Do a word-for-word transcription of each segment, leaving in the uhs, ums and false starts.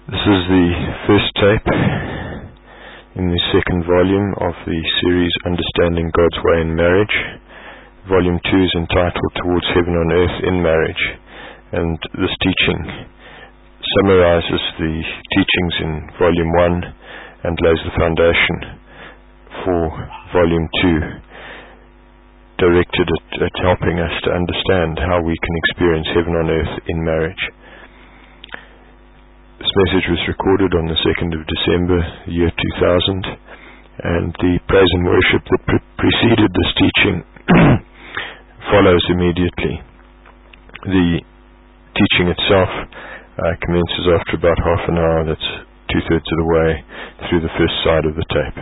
This is the first tape in the second volume of the series Understanding God's Way in Marriage. Volume two is entitled Towards Heaven on Earth in Marriage, and this teaching summarizes the teachings in Volume one and lays the foundation for Volume two, directed at, at helping us to understand how we can experience heaven on earth in marriage. This message was recorded on the second of December, the year two thousand, and the praise and worship that pre- preceded this teaching follows immediately. The teaching itself uh, commences after about half an hour. That's two-thirds of the way through the first side of the tape.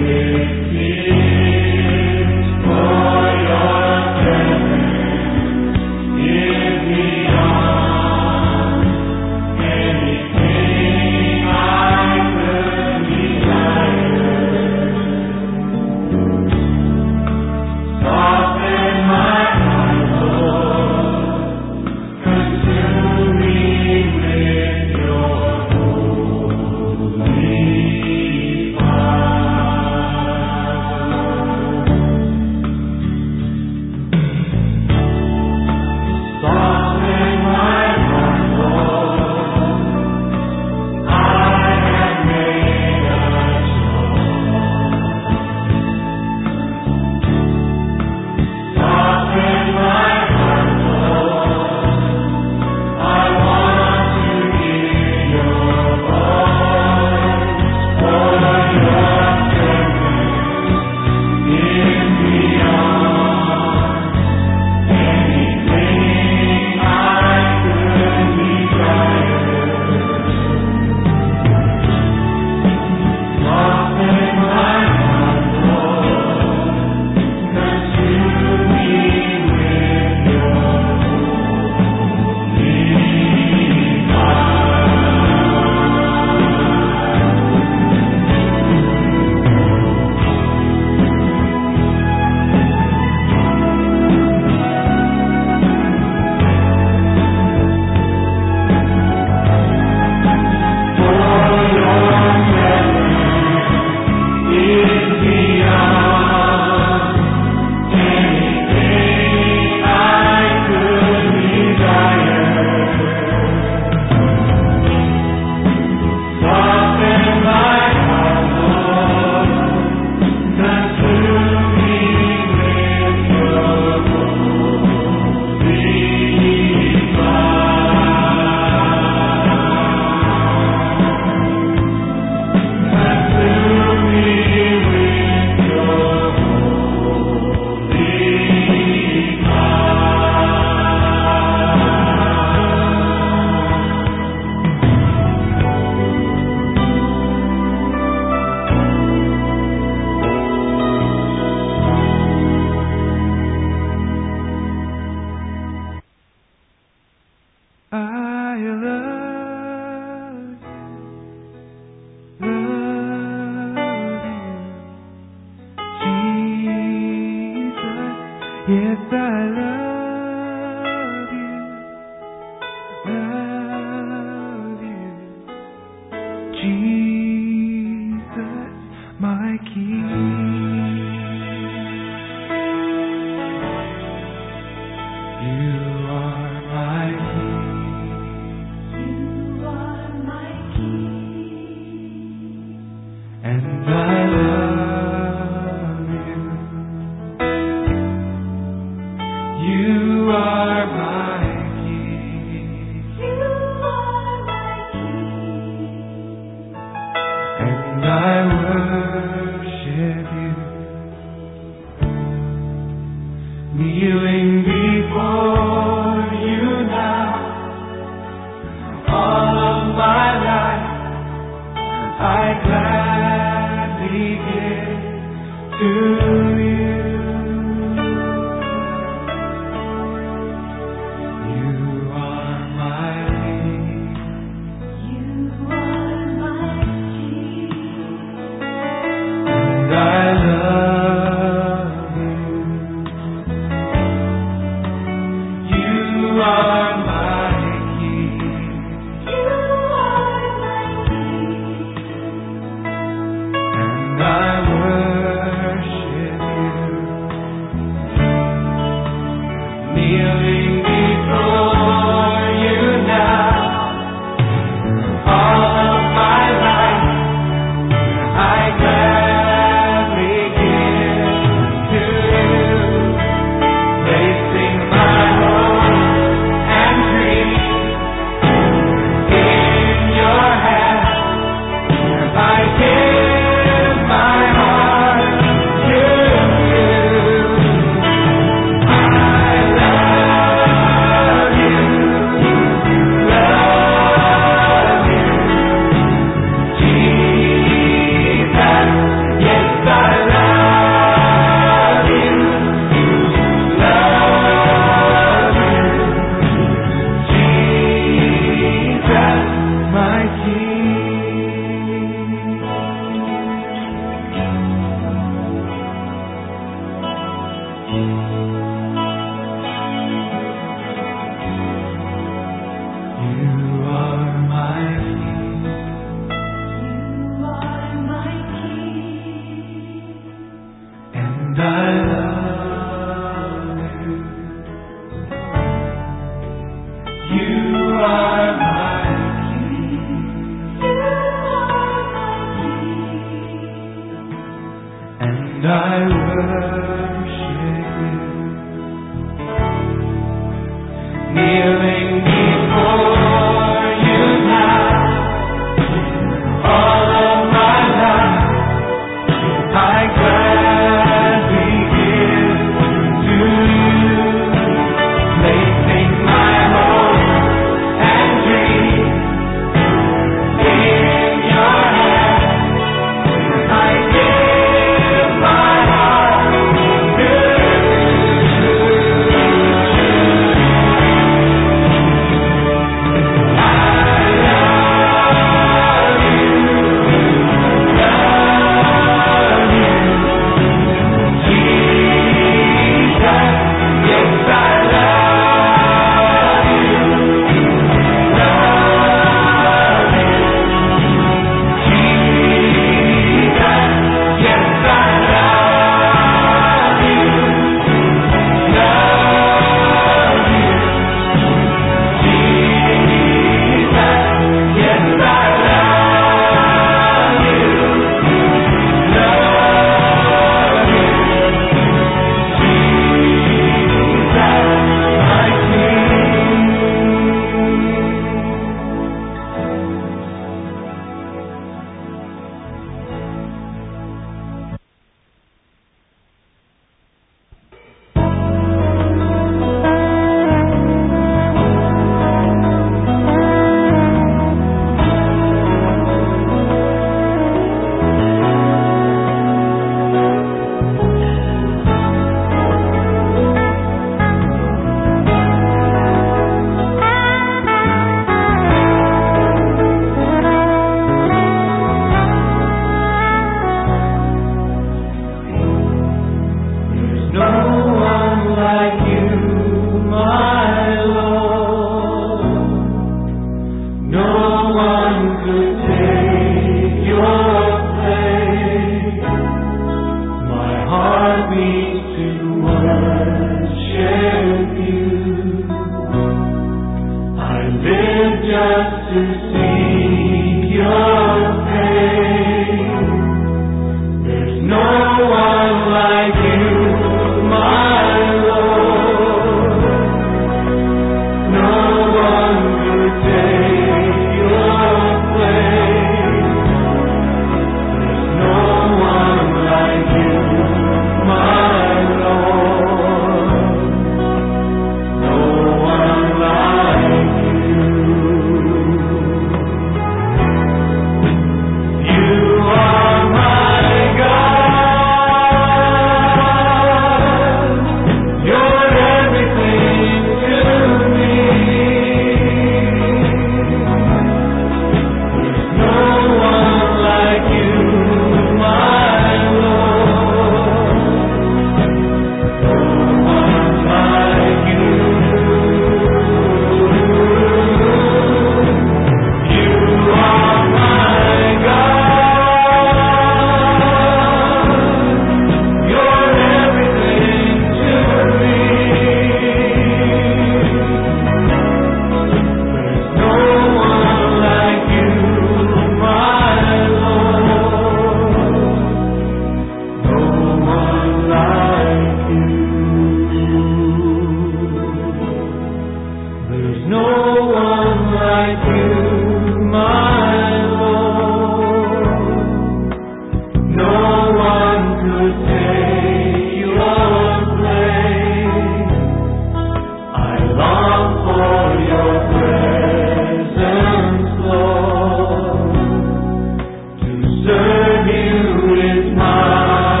There's no one like you, my Lord. No one could take your place. I long for your presence, Lord. To serve you is my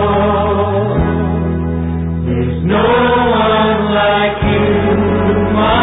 reward. There's no one like you, my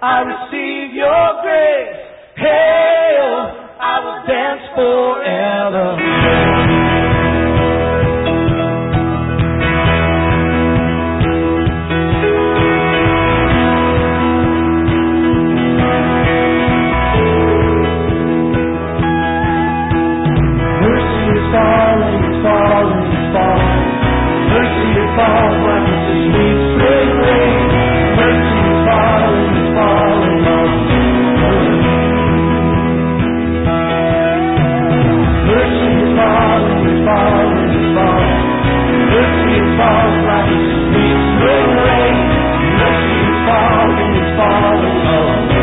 I receive your grace. Hail, I will dance forever. Mercy is falling, it's falling, it's falling. Mercy it falls like a sweet spring rain. Mercy is falling, it's falling on me. Mercy is falling, it's falling, it's falling. Mercy it falls like a sweet spring rain. Mercy is falling, it's falling on me.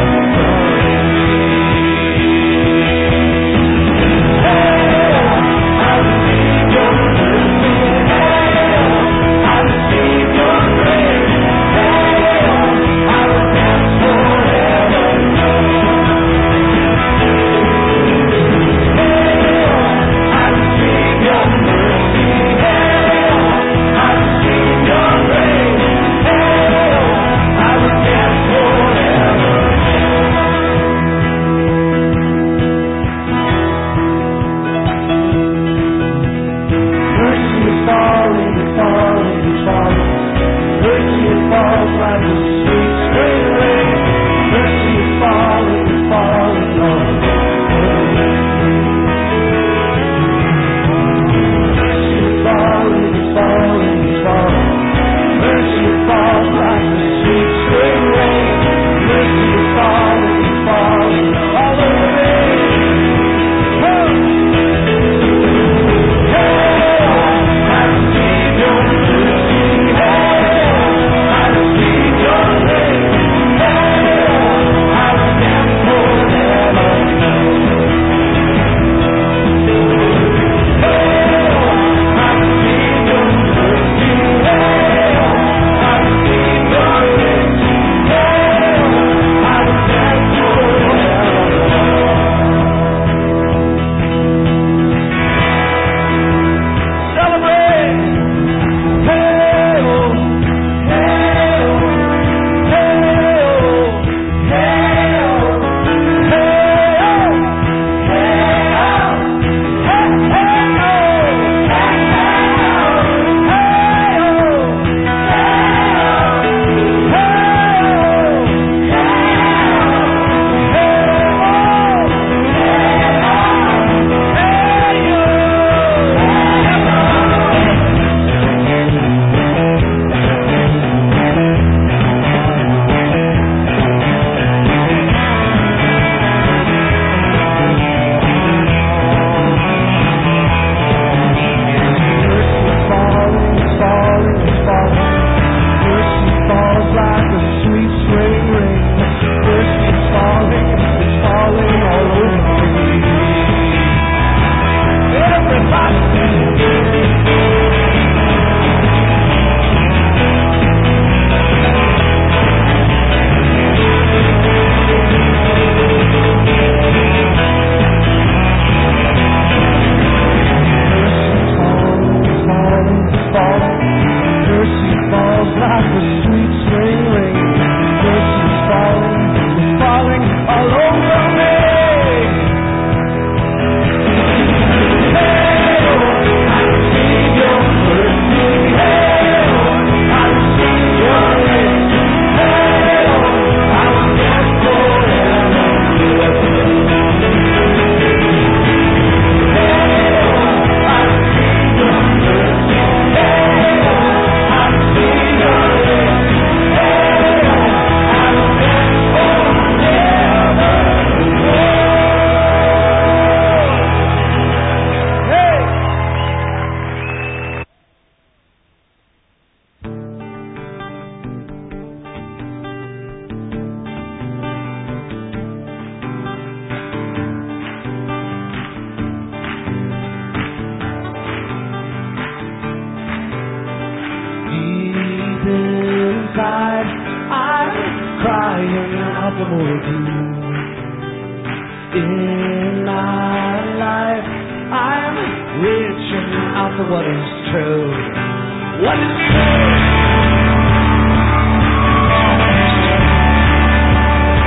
In my life, I'm reaching out for what is true. What is true?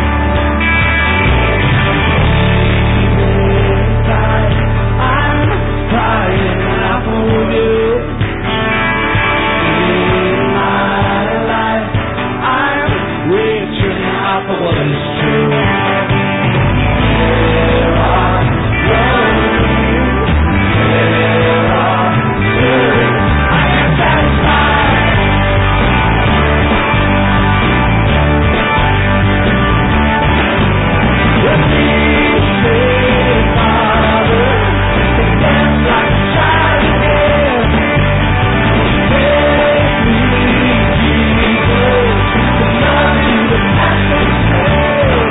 out for what is true. There are roads, there are stories I can satisfy. With these three fathers, to dance like a child again. Take me, Jesus, to love you the passion slave.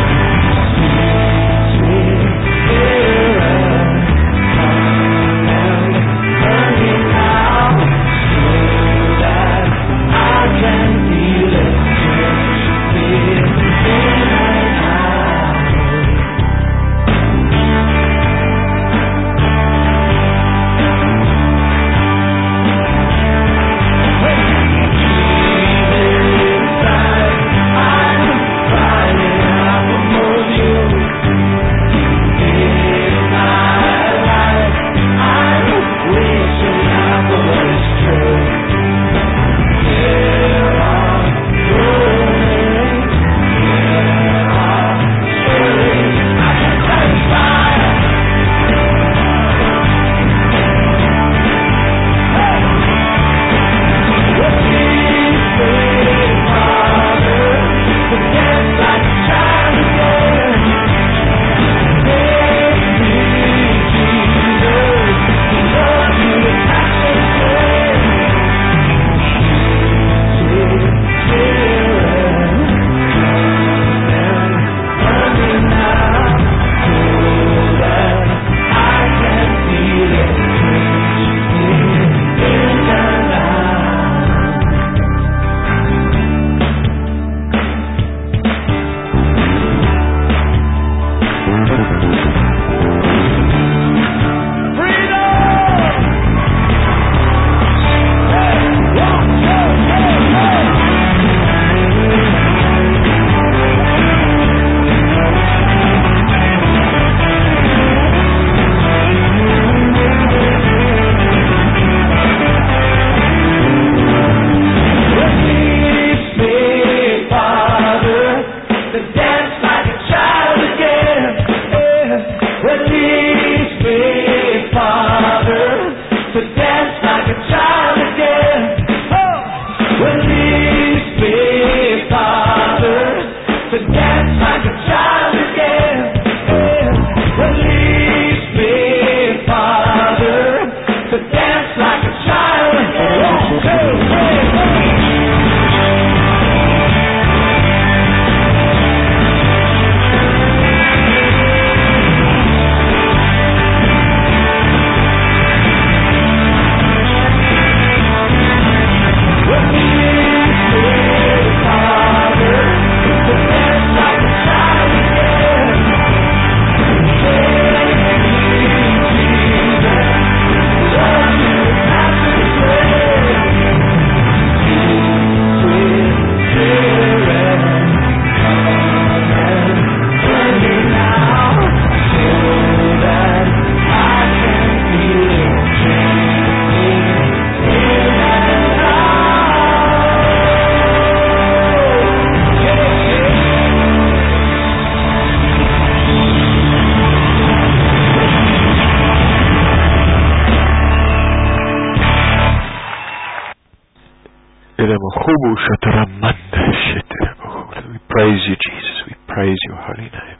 Sweet, sweet spirit, come and burn me now, so that I can feel it touch me in and out. We praise you, Jesus. We praise your holy name.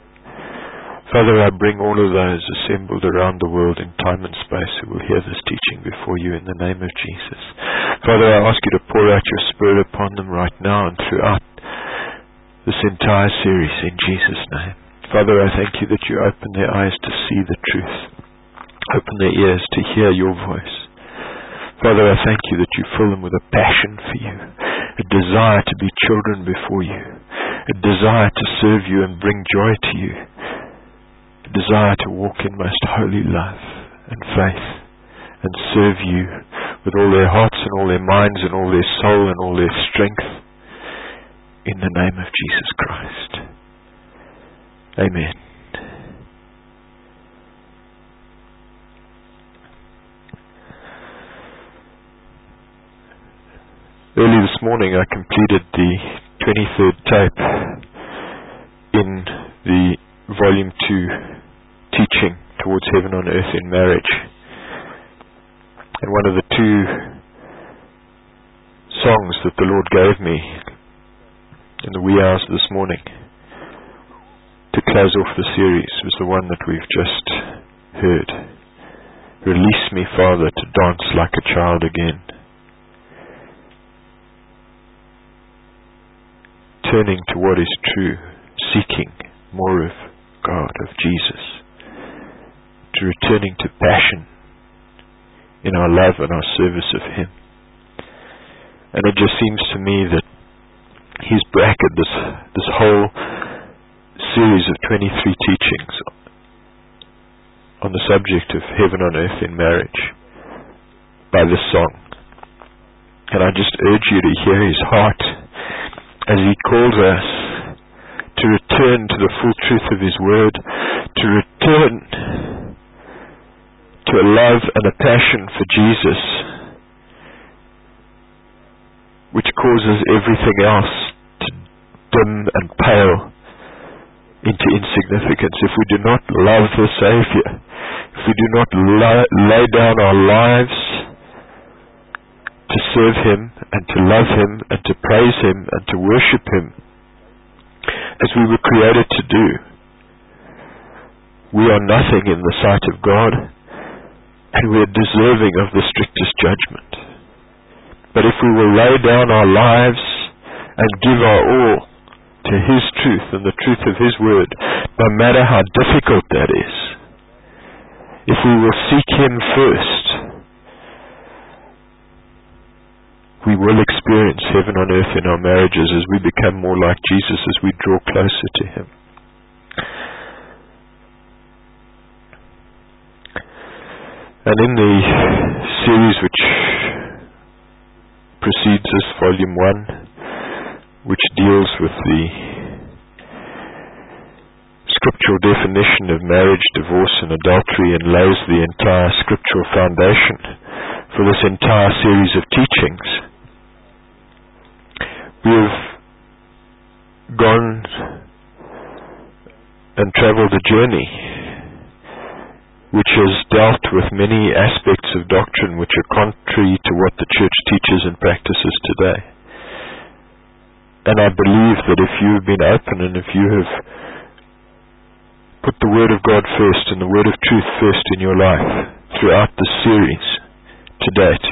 Father, I bring all of those assembled around the world in time and space who will hear this teaching before you in the name of Jesus. Father, I ask you to pour out your Spirit upon them right now and throughout this entire series in Jesus' name. Father, I thank you that you open their eyes to see the truth, open their ears to hear your voice. Father, I thank you that you fill them with a passion for you, a desire to be children before you, a desire to serve you and bring joy to you, a desire to walk in most holy love and faith and serve you with all their hearts and all their minds and all their soul and all their strength in the name of Jesus Christ. Amen. Early this morning I completed the twenty-third tape in the volume two teaching towards heaven on earth in marriage. And one of the two songs that the Lord gave me in the wee hours this morning to close off the series was the one that we've just heard. Release me, Father, to dance like a child again. Turning to what is true, seeking more of God, of Jesus, to returning to passion in our love and our service of Him. And it just seems to me that He's bracketed this, this whole series of twenty-three teachings on the subject of heaven on earth in marriage by this song. And I just urge you to hear His heart as He calls us to return to the full truth of His Word, to return to a love and a passion for Jesus, which causes everything else to dim and pale into insignificance. If we do not love the Savior, if we do not la- lay down our lives to serve Him and to love Him and to praise Him and to worship Him as we were created to do, we are nothing in the sight of God, and we are deserving of the strictest judgment. But if we will lay down our lives and give our all to His truth and the truth of His Word, no matter how difficult that is, if we will seek Him first, we will experience heaven on earth in our marriages as we become more like Jesus, as we draw closer to Him. And in the series which precedes this, volume one, which deals with the scriptural definition of marriage, divorce, and adultery, and lays the entire scriptural foundation for this entire series of teachings, we have gone and traveled a journey which has dealt with many aspects of doctrine which are contrary to what the church teaches and practices today. And I believe that if you have been open and if you have put the Word of God first and the Word of truth first in your life throughout the series to date,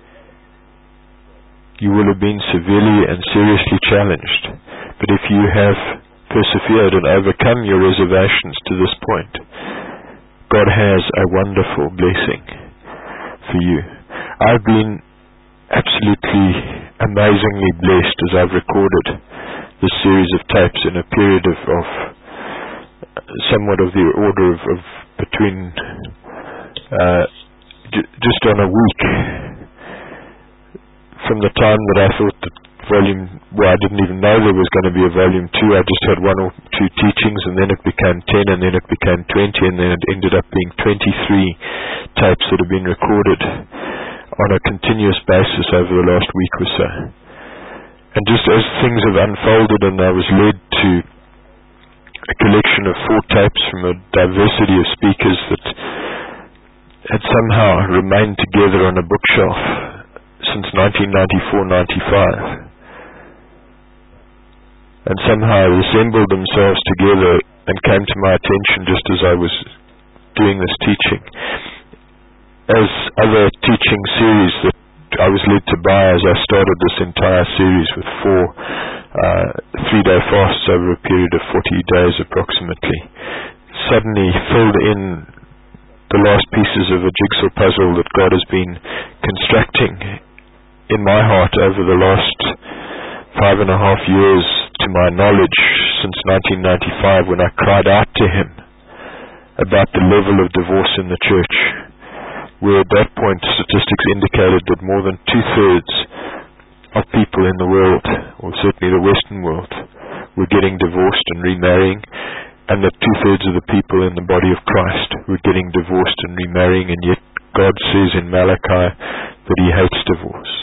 you will have been severely and seriously challenged. But if you have persevered and overcome your reservations to this point, God has a wonderful blessing for you. I've been absolutely amazingly blessed as I've recorded this series of tapes in a period of, of somewhat of the order of, of between uh, j- just on a week from the time that I thought that volume, well, I didn't even know there was going to be a volume two. I just had one or two teachings, and then it became ten, and then it became twenty, and then it ended up being twenty-three tapes that have been recorded on a continuous basis over the last week or so. And just as things have unfolded and I was led to a collection of four tapes from a diversity of speakers that had somehow remained together on a bookshelf since nineteen ninety-four ninety-five, and somehow assembled themselves together and came to my attention just as I was doing this teaching, as other teaching series that I was led to buy as I started this entire series with four uh, three-day fasts over a period of forty days approximately, suddenly filled in the last pieces of a jigsaw puzzle that God has been constructing in my heart over the last five and a half years, to my knowledge, since nineteen ninety-five, when I cried out to Him about the level of divorce in the church, where at that point statistics indicated that more than two-thirds of people in the world, or certainly the Western world, were getting divorced and remarrying, and that two-thirds of the people in the body of Christ were getting divorced and remarrying, and yet God says in Malachi that He hates divorce.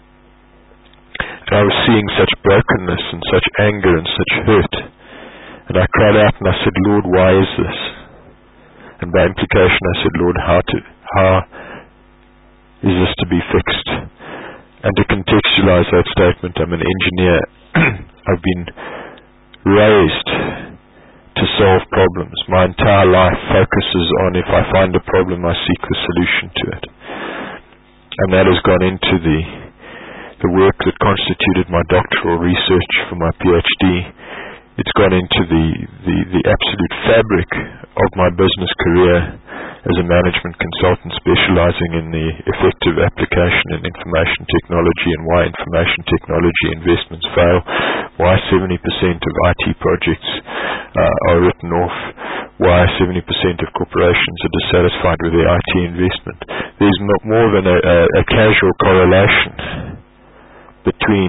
And I was seeing such brokenness and such anger and such hurt, and And I cried out and I said, Lord, why is this? And by implication I said, Lord, how to, how is this to be fixed? And to contextualize that statement, I'm an engineer. I've been raised to solve problems. My entire life focuses on, if I find a problem, I seek the solution to it. And that has gone into the the work that constituted my doctoral research for my PhD. It's gone into the, the, the absolute fabric of my business career as a management consultant specializing in the effective application in information technology and why information technology investments fail, why seventy percent of I T projects uh, are written off, why seventy percent of corporations are dissatisfied with their I T investment. There's more than a, a, a casual correlation between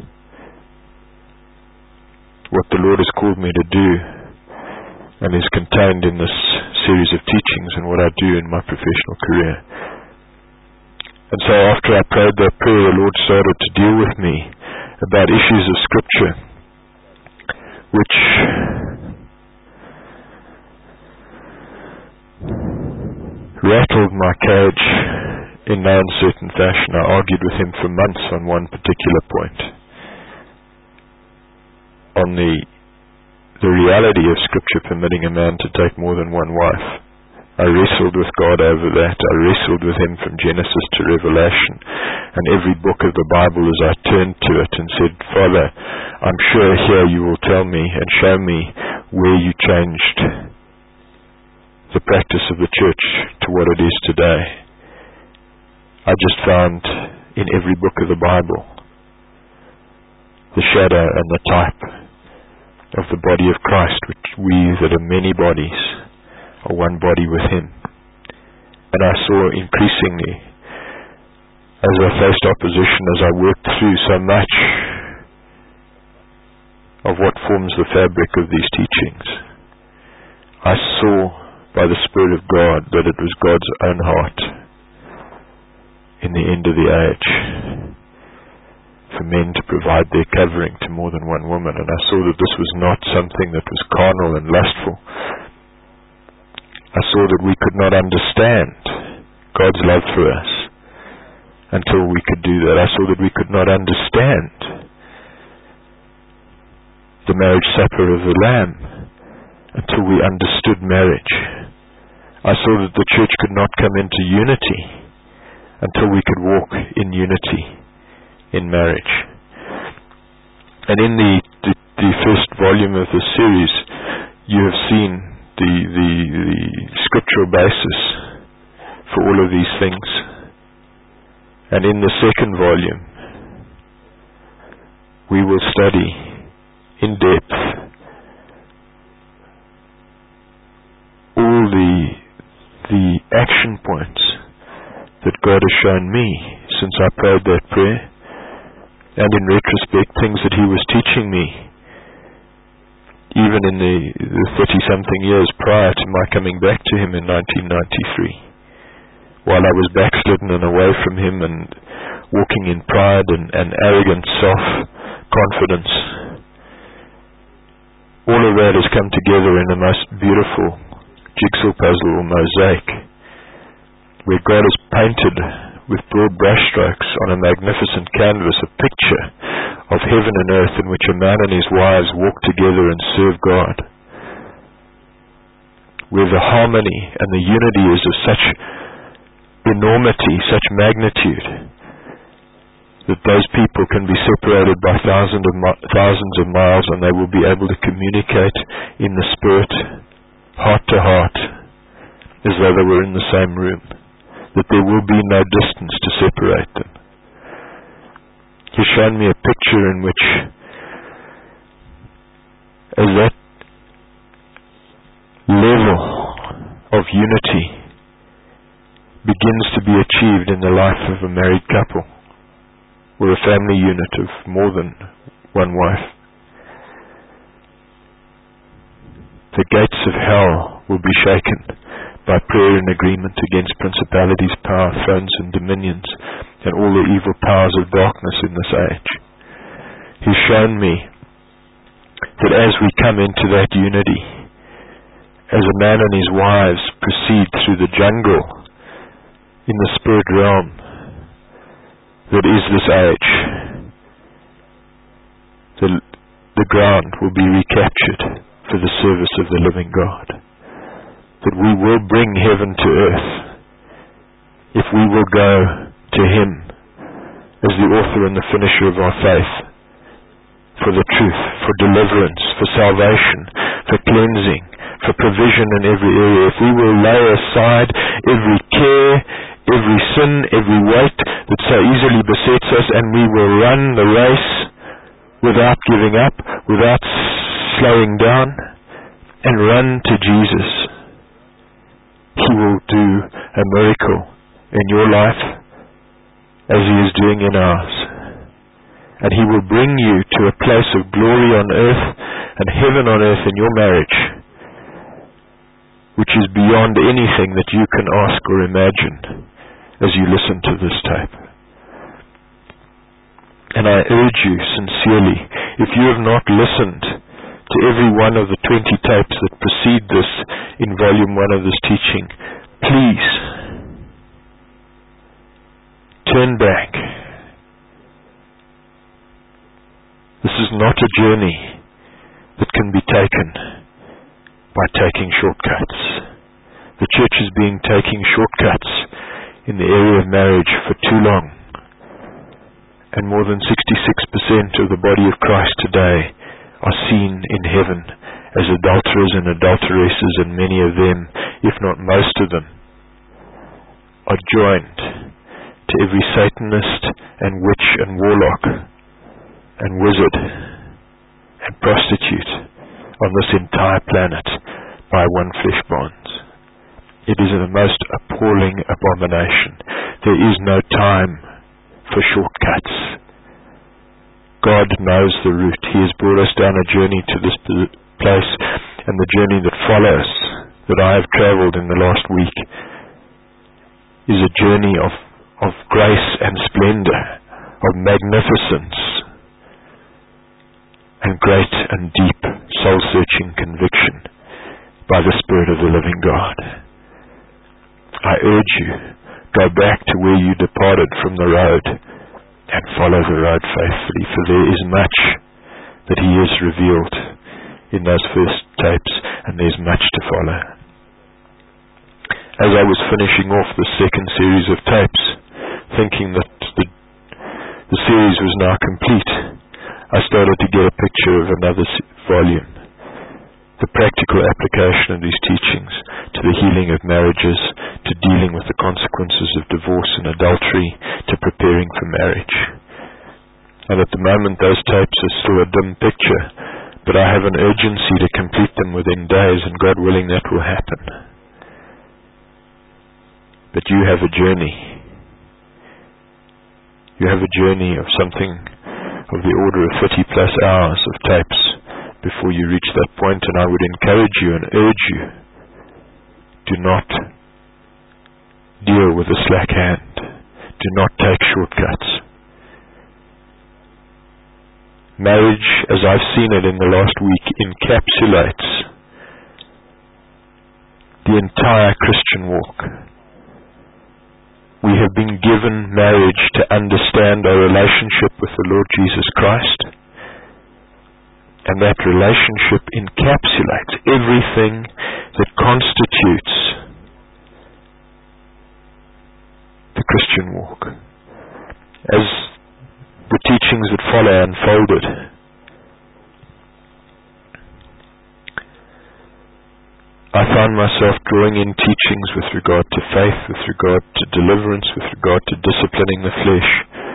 what the Lord has called me to do and is contained in this series of teachings and what I do in my professional career. And so after I prayed that prayer, the Lord started to deal with me about issues of Scripture which rattled my cage in no uncertain fashion. I argued with him for months on one particular point, on the the reality of Scripture permitting a man to take more than one wife. I wrestled with God over that. I wrestled with him from Genesis to Revelation, and every book of the Bible as I turned to it and said, Father, I'm sure here you will tell me and show me where you changed the practice of the church to what it is today. I just found in every book of the Bible the shadow and the type of the body of Christ, which we that are many bodies are one body with Him. And I saw increasingly, as I faced opposition, as I worked through so much of what forms the fabric of these teachings, I saw by the Spirit of God that it was God's own heart in the end of the age for men to provide their covering to more than one woman. And I saw that this was not something that was carnal and lustful. I saw that we could not understand God's love for us until we could do that. I saw that we could not understand the marriage supper of the Lamb until we understood marriage. I saw that the church could not come into unity until we could walk in unity in marriage. And in the, the, the first volume of the series, you have seen the, the, the scriptural basis for all of these things. And in the second volume, we will study in depth all the the action points that God has shown me since I prayed that prayer, and in retrospect things that He was teaching me even in the, the thirty-something years prior to my coming back to Him in nineteen ninety-three, while I was backslidden and away from Him and walking in pride and, and arrogant self-confidence. All of that has come together in the most beautiful jigsaw puzzle or mosaic, where God has painted with broad brushstrokes on a magnificent canvas a picture of heaven and earth in which a man and his wives walk together and serve God, where the harmony and the unity is of such enormity, such magnitude, that those people can be separated by thousands of, mi- thousands of miles and they will be able to communicate in the Spirit, heart to heart, as though they were in the same room, that there will be no distance to separate them. He's shown me a picture in which, as that level of unity begins to be achieved in the life of a married couple, or a family unit of more than one wife, the gates of hell will be shaken by prayer and agreement against principalities, power, thrones and dominions, and all the evil powers of darkness in this age. He's shown me that as we come into that unity, as a man and his wives proceed through the jungle in the spirit realm that is this age, the, the ground will be recaptured for the service of the living God. That we will bring heaven to earth if we will go to Him as the author and the finisher of our faith, for the truth, for deliverance, for salvation, for cleansing, for provision in every area. If we will lay aside every care, every sin, every weight that so easily besets us, and we will run the race without giving up, without slowing down, and run to Jesus, He will do a miracle in your life as He is doing in ours. And He will bring you to a place of glory on earth and heaven on earth in your marriage, which is beyond anything that you can ask or imagine as you listen to this tape. And I urge you sincerely, if you have not listened to every one of the twenty tapes that precede this in volume one of this teaching, please turn back. This is not a journey that can be taken by taking shortcuts. The church has been taking shortcuts in the area of marriage for too long. And more than sixty-six percent of the body of Christ today are seen in heaven as adulterers and adulteresses, and many of them, if not most of them, are joined to every Satanist and witch and warlock and wizard and prostitute on this entire planet by one flesh bonds. It is the most appalling abomination. There is no time for shortcuts. God knows the route. He has brought us down a journey to this place, and the journey that follows, that I have travelled in the last week, is a journey of, of grace and splendour, of magnificence, and great and deep soul-searching conviction by the Spirit of the living God. I urge you, go back to where you departed from the road and follow the road faithfully, for there is much that He has revealed in those first tapes, and there's much to follow. As I was finishing off the second series of tapes, thinking that the, the series was now complete, I started to get a picture of another volume. The practical application of these teachings to the healing of marriages, to dealing with the consequences of divorce and adultery, to preparing for marriage. And at the moment those tapes are still a dim picture, but I have an urgency to complete them within days, and God willing that will happen. But you have a journey. You have a journey of something of the order of thirty plus hours of tapes before you reach that point, and I would encourage you and urge you, do not deal with a slack hand. Do not take shortcuts. Marriage, as I've seen it in the last week, encapsulates the entire Christian walk. We have been given marriage to understand our relationship with the Lord Jesus Christ, and that relationship encapsulates everything that constitutes the Christian walk. As the teachings that follow unfolded, I found myself drawing in teachings with regard to faith, with regard to deliverance, with regard to disciplining the flesh,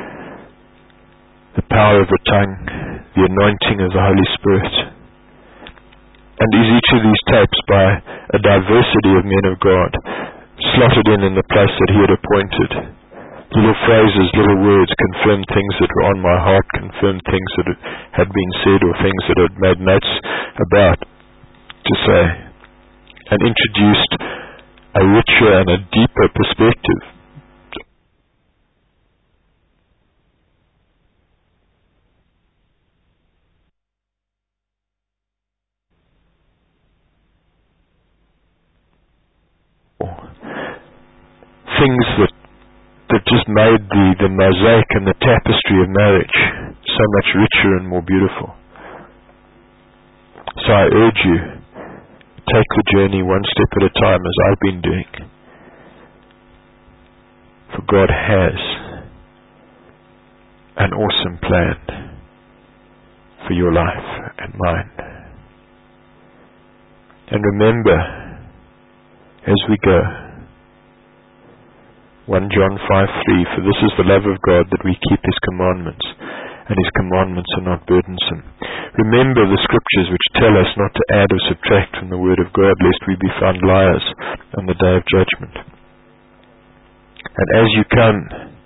the power of the tongue, the anointing of the Holy Spirit. And is each of these tapes by a diversity of men of God, slotted in in the place that He had appointed. Little phrases, little words, confirmed things that were on my heart, confirmed things that had been said, or things that I had made notes about to say, and introduced a richer and a deeper perspective things that that just made the, the mosaic and the tapestry of marriage so much richer and more beautiful. So I urge you, take the journey one step at a time, as I've been doing. For God has an awesome plan for your life and mine. And remember, as we go, First John five three, for this is the love of God, that we keep His commandments, and His commandments are not burdensome. Remember the scriptures which tell us not to add or subtract from the word of God, lest we be found liars on the day of judgment. And as you come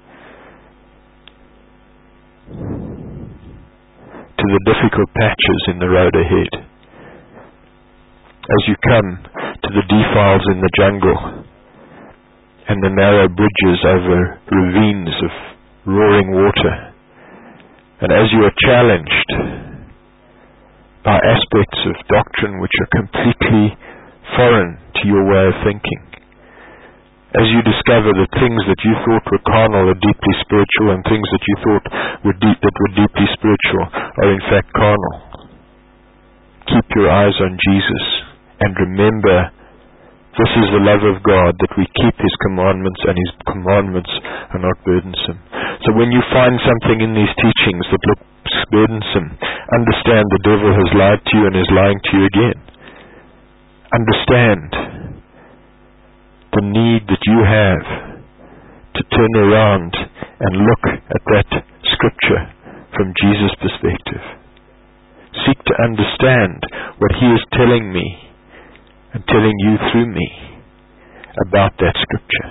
to the difficult patches in the road ahead, as you come to the defiles in the jungle, and the narrow bridges over ravines of roaring water, and as you are challenged by aspects of doctrine which are completely foreign to your way of thinking, as you discover that things that you thought were carnal are deeply spiritual, and things that you thought were deep, that were deeply spiritual are in fact carnal, keep your eyes on Jesus, and remember, this is the love of God, that we keep His commandments, and His commandments are not burdensome. So when you find something in these teachings that looks burdensome, understand the devil has lied to you and is lying to you again. Understand the need that you have to turn around and look at that scripture from Jesus' perspective. Seek to understand what He is telling me and telling you through me about that scripture.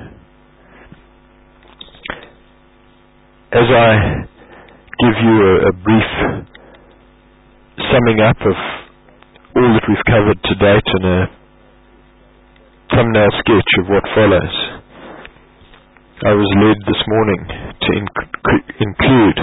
As I give you a, a brief summing up of all that we've covered to date and a thumbnail sketch of what follows, I was led this morning to inc- include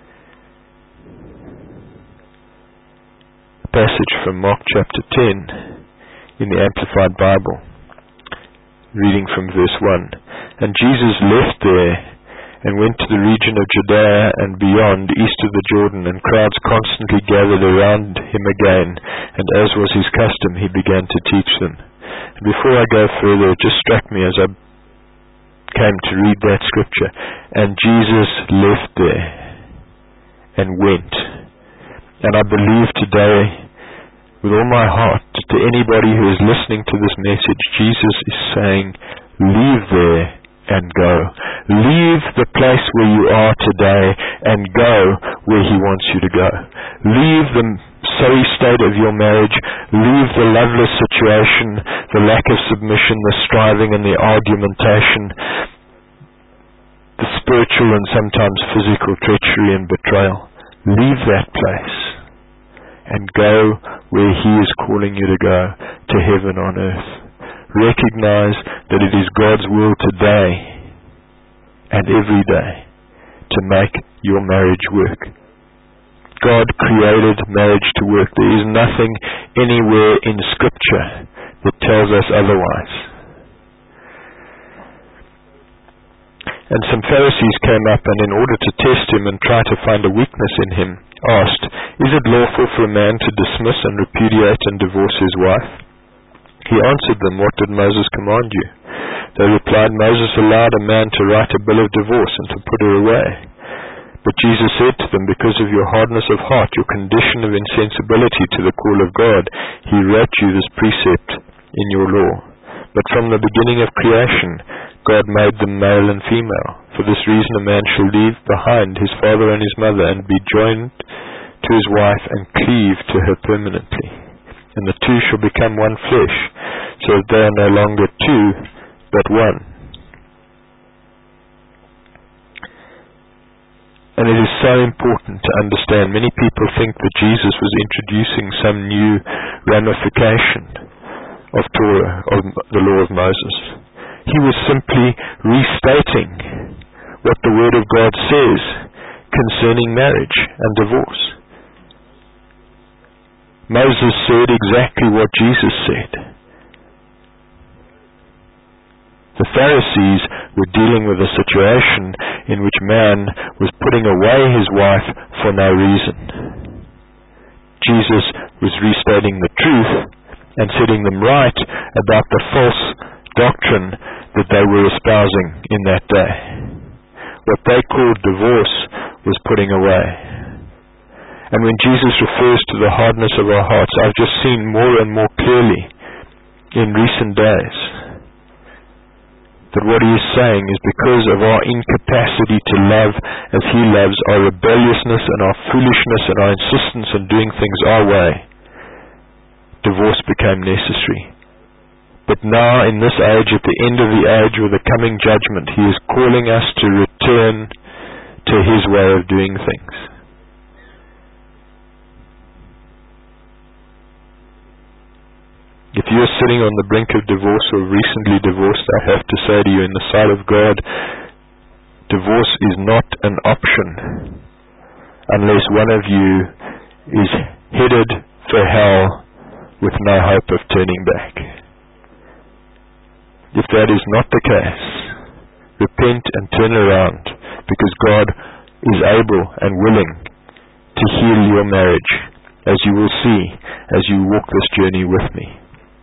a passage from Mark chapter ten in the Amplified Bible, reading from verse one. And Jesus left there and went to the region of Judea and beyond, east of the Jordan, and crowds constantly gathered around him again, and as was his custom, he began to teach them. And before I go further, it just struck me as I came to read that scripture, and Jesus left there and went. And I believe today, with all my heart, to anybody who is listening to this message, Jesus is saying, leave there and go. Leave the place where you are today and go where He wants you to go. Leave the sorry state of your marriage. Leave the loveless situation, the lack of submission, the striving and the argumentation, the spiritual and sometimes physical treachery and betrayal. Leave that place and go where He is calling you to go, to heaven on earth. Recognize that it is God's will today and every day to make your marriage work. God created marriage to work. There is nothing anywhere in Scripture that tells us otherwise. And some Pharisees came up, and in order to test Him and try to find a weakness in Him, asked, is it lawful for a man to dismiss and repudiate and divorce his wife? He answered them, what did Moses command you? They replied, Moses allowed a man to write a bill of divorce and to put her away. But Jesus said to them, because of your hardness of heart, your condition of insensibility to the call of God, He wrote you this precept in your law. But from the beginning of creation, God made them male and female. For this reason a man shall leave behind his father and his mother, and be joined to his wife, and cleave to her permanently. And the two shall become one flesh, so that they are no longer two, but one. And it is so important to understand, many people think that Jesus was introducing some new ramification of Torah, of the law of Moses. He was simply restating what the Word of God says concerning marriage and divorce. Moses said exactly what Jesus said. The Pharisees were dealing with a situation in which man was putting away his wife for no reason. Jesus was restating the truth and setting them right about the false doctrine that they were espousing in that day. What they called divorce was putting away. And when Jesus refers to the hardness of our hearts, I've just seen more and more clearly in recent days that what he is saying is because of our incapacity to love as he loves, our rebelliousness and our foolishness and our insistence on doing things our way, divorce became necessary. But now, in this age, at the end of the age, with the coming judgment, he is calling us to return to his way of doing things. If you are sitting on the brink of divorce or recently divorced, I have to say to you, in the sight of God, divorce is not an option unless one of you is headed for hell with no hope of turning back. If that is not the case, repent and turn around, because God is able and willing to heal your marriage, as you will see as you walk this journey with me.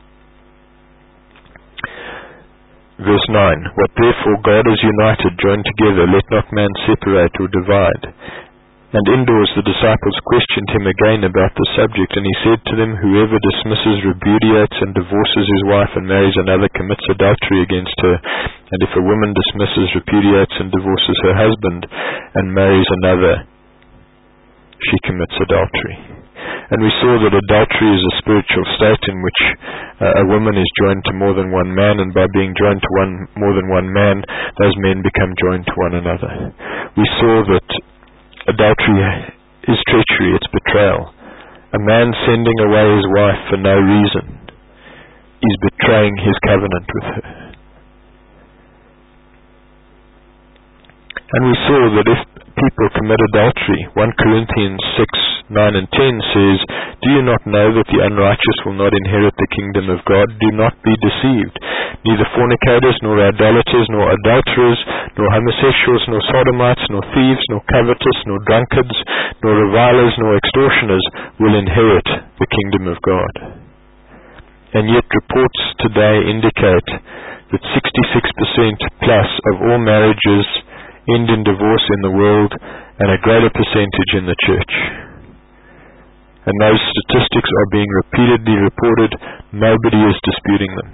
Verse nine, what therefore God has united, join together, let not man separate or divide. And indoors the disciples questioned him again about the subject, and he said to them, whoever dismisses, repudiates, and divorces his wife and marries another commits adultery against her. And if a woman dismisses, repudiates, and divorces her husband, and marries another, she commits adultery. And we saw that adultery is a spiritual state in which uh, a woman is joined to more than one man, and by being joined to one more than one man, those men become joined to one another. We saw that adultery is treachery, it's betrayal. A man sending away his wife for no reason is betraying his covenant with her. And we saw that if people commit adultery, First Corinthians six, nine and ten says, do you not know that the unrighteous will not inherit the kingdom of God? Do not be deceived. Neither fornicators, nor idolaters, nor adulterers, nor homosexuals, nor sodomites, nor thieves, nor covetous, nor drunkards, nor revilers, nor extortioners will inherit the kingdom of God. And yet reports today indicate that sixty-six percent plus of all marriages end in divorce in the world, and a greater percentage in the church. And those statistics are being repeatedly reported. Nobody is disputing them.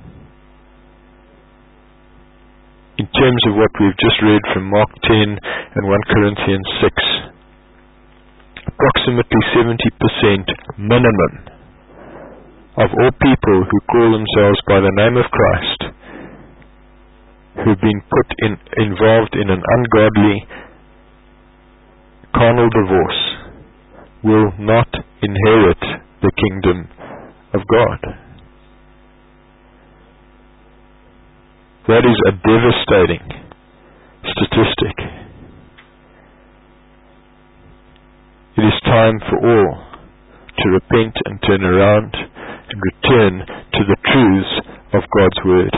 In terms of what we've just read from Mark ten and First Corinthians six, approximately seventy percent minimum of all people who call themselves by the name of Christ, who've been put in, involved in an ungodly carnal divorce, will not inherit the kingdom of God. That is a devastating statistic. It is time for all to repent and turn around and return to the truths of God's Word.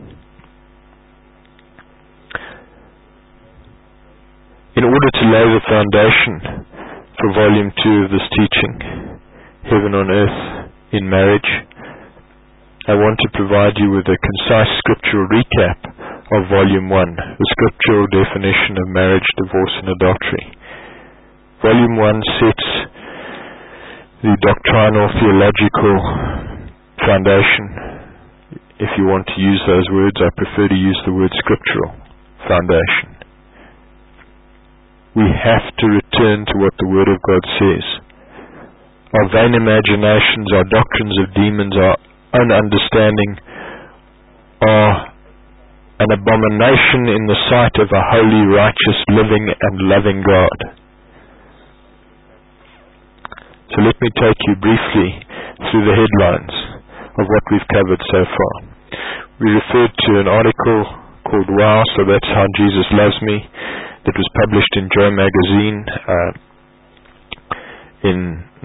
In order to lay the foundation for volume two of this teaching, Heaven on Earth in Marriage, I want to provide you with a concise scriptural recap of volume one, the scriptural definition of marriage, divorce, and adultery. Volume one sets the doctrinal, theological foundation. If you want to use those words, I prefer to use the word scriptural foundation. We have to return to what the Word of God says. Our vain imaginations, our doctrines of demons, our own understanding are an abomination in the sight of a holy, righteous, living and loving God. So let me take you briefly through the headlines of what we've covered so far. We referred to an article called Wow, So That's How Jesus Loves Me, that was published in Joe Magazine uh, in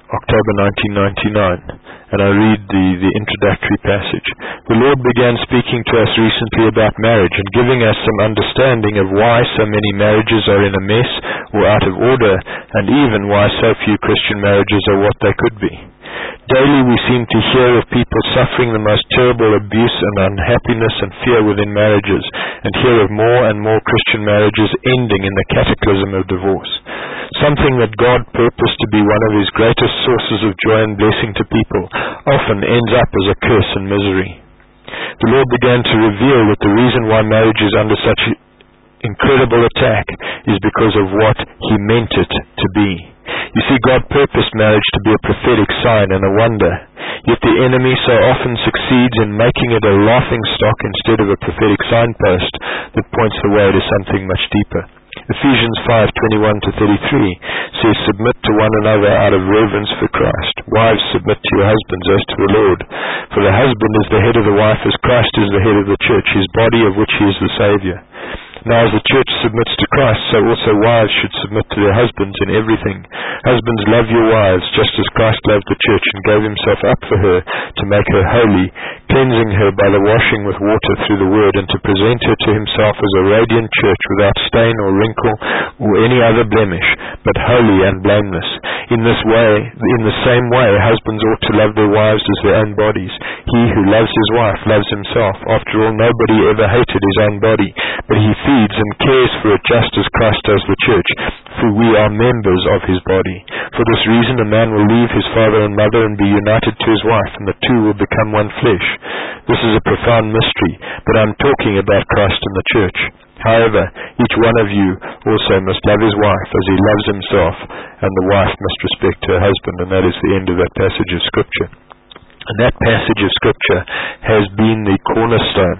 October nineteen ninety-nine, and I read the, the introductory passage. The Lord began speaking to us recently about marriage and giving us some understanding of why so many marriages are in a mess or out of order, and even why so few Christian marriages are what they could be. Daily we seem to hear of people suffering the most terrible abuse and unhappiness and fear within marriages, and hear of more and more Christian marriages ending in the cataclysm of divorce. Something that God purposed to be one of His greatest sources of joy and blessing to people often ends up as a curse and misery. The Lord began to reveal that the reason why marriage is under such incredible attack is because of what He meant it to be. You see, God purposed marriage to be a prophetic sign and a wonder, yet the enemy so often succeeds in making it a laughing stock instead of a prophetic signpost that points the way to something much deeper. Ephesians five twenty-one to thirty-three says, "Submit to one another out of reverence for Christ. Wives, submit to your husbands as to the Lord. For the husband is the head of the wife, as Christ is the head of the church, His body, of which He is the Savior. Now as the church submits to Christ, so also wives should submit to their husbands in everything. Husbands, love your wives, just as Christ loved the church and gave Himself up for her, to make her holy, cleansing her by the washing with water through the word, and to present her to Himself as a radiant church, without stain or wrinkle or any other blemish, but holy and blameless. In this way, in the same way, husbands ought to love their wives as their own bodies. He who loves his wife loves himself. After all, nobody ever hated his own body, but he feeds and cares for it just as Christ does the church, for we are members of His body. For this reason a man will leave his father and mother and be united to his wife, and the two will become one flesh." This is a profound mystery, but I'm talking about Christ and the church. However, each one of you also must love his wife as he loves himself, and the wife must respect her husband. And that is the end of that passage of Scripture. And that passage of Scripture has been the cornerstone,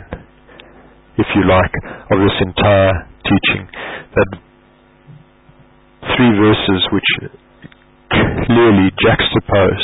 if you like, of this entire teaching. That three verses which clearly juxtapose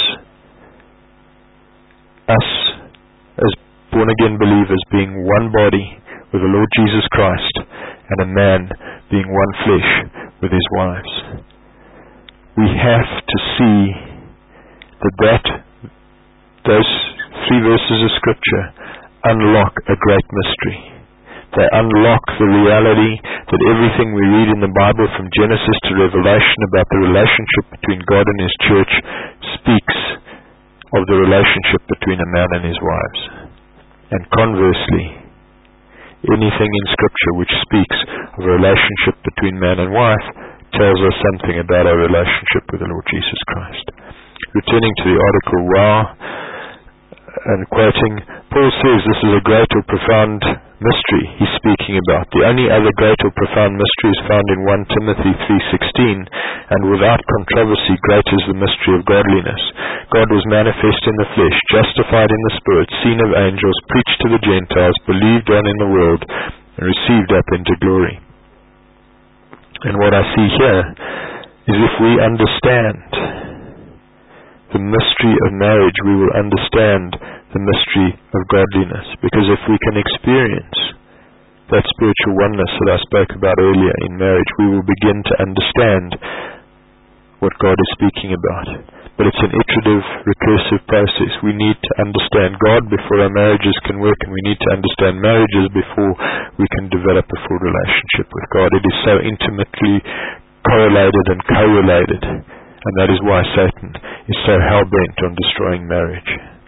us as born-again believers being one body with the Lord Jesus Christ, and a man being one flesh with his wives. We have to see that, that those three verses of Scripture unlock a great mystery. They unlock the reality that everything we read in the Bible from Genesis to Revelation about the relationship between God and His church speaks of the relationship between a man and his wives. And conversely, anything in Scripture which speaks of a relationship between man and wife tells us something about our relationship with the Lord Jesus Christ. Returning to the article, wow, and quoting, Paul says this is a great or profound mystery he's speaking about. The only other great or profound mystery is found in First Timothy three sixteen, and without controversy great is the mystery of godliness. God was manifest in the flesh, justified in the Spirit, seen of angels, preached to the Gentiles, believed on in the world, and received up into glory. And what I see here is, if we understand the mystery of marriage, we will understand the mystery of godliness. Because if we can experience that spiritual oneness that I spoke about earlier in marriage, we will begin to understand what God is speaking about. But it's an iterative, recursive process. We need to understand God before our marriages can work, and we need to understand marriages before we can develop a full relationship with God. It is so intimately correlated and correlated, and that is why Satan is so hell-bent on destroying marriage.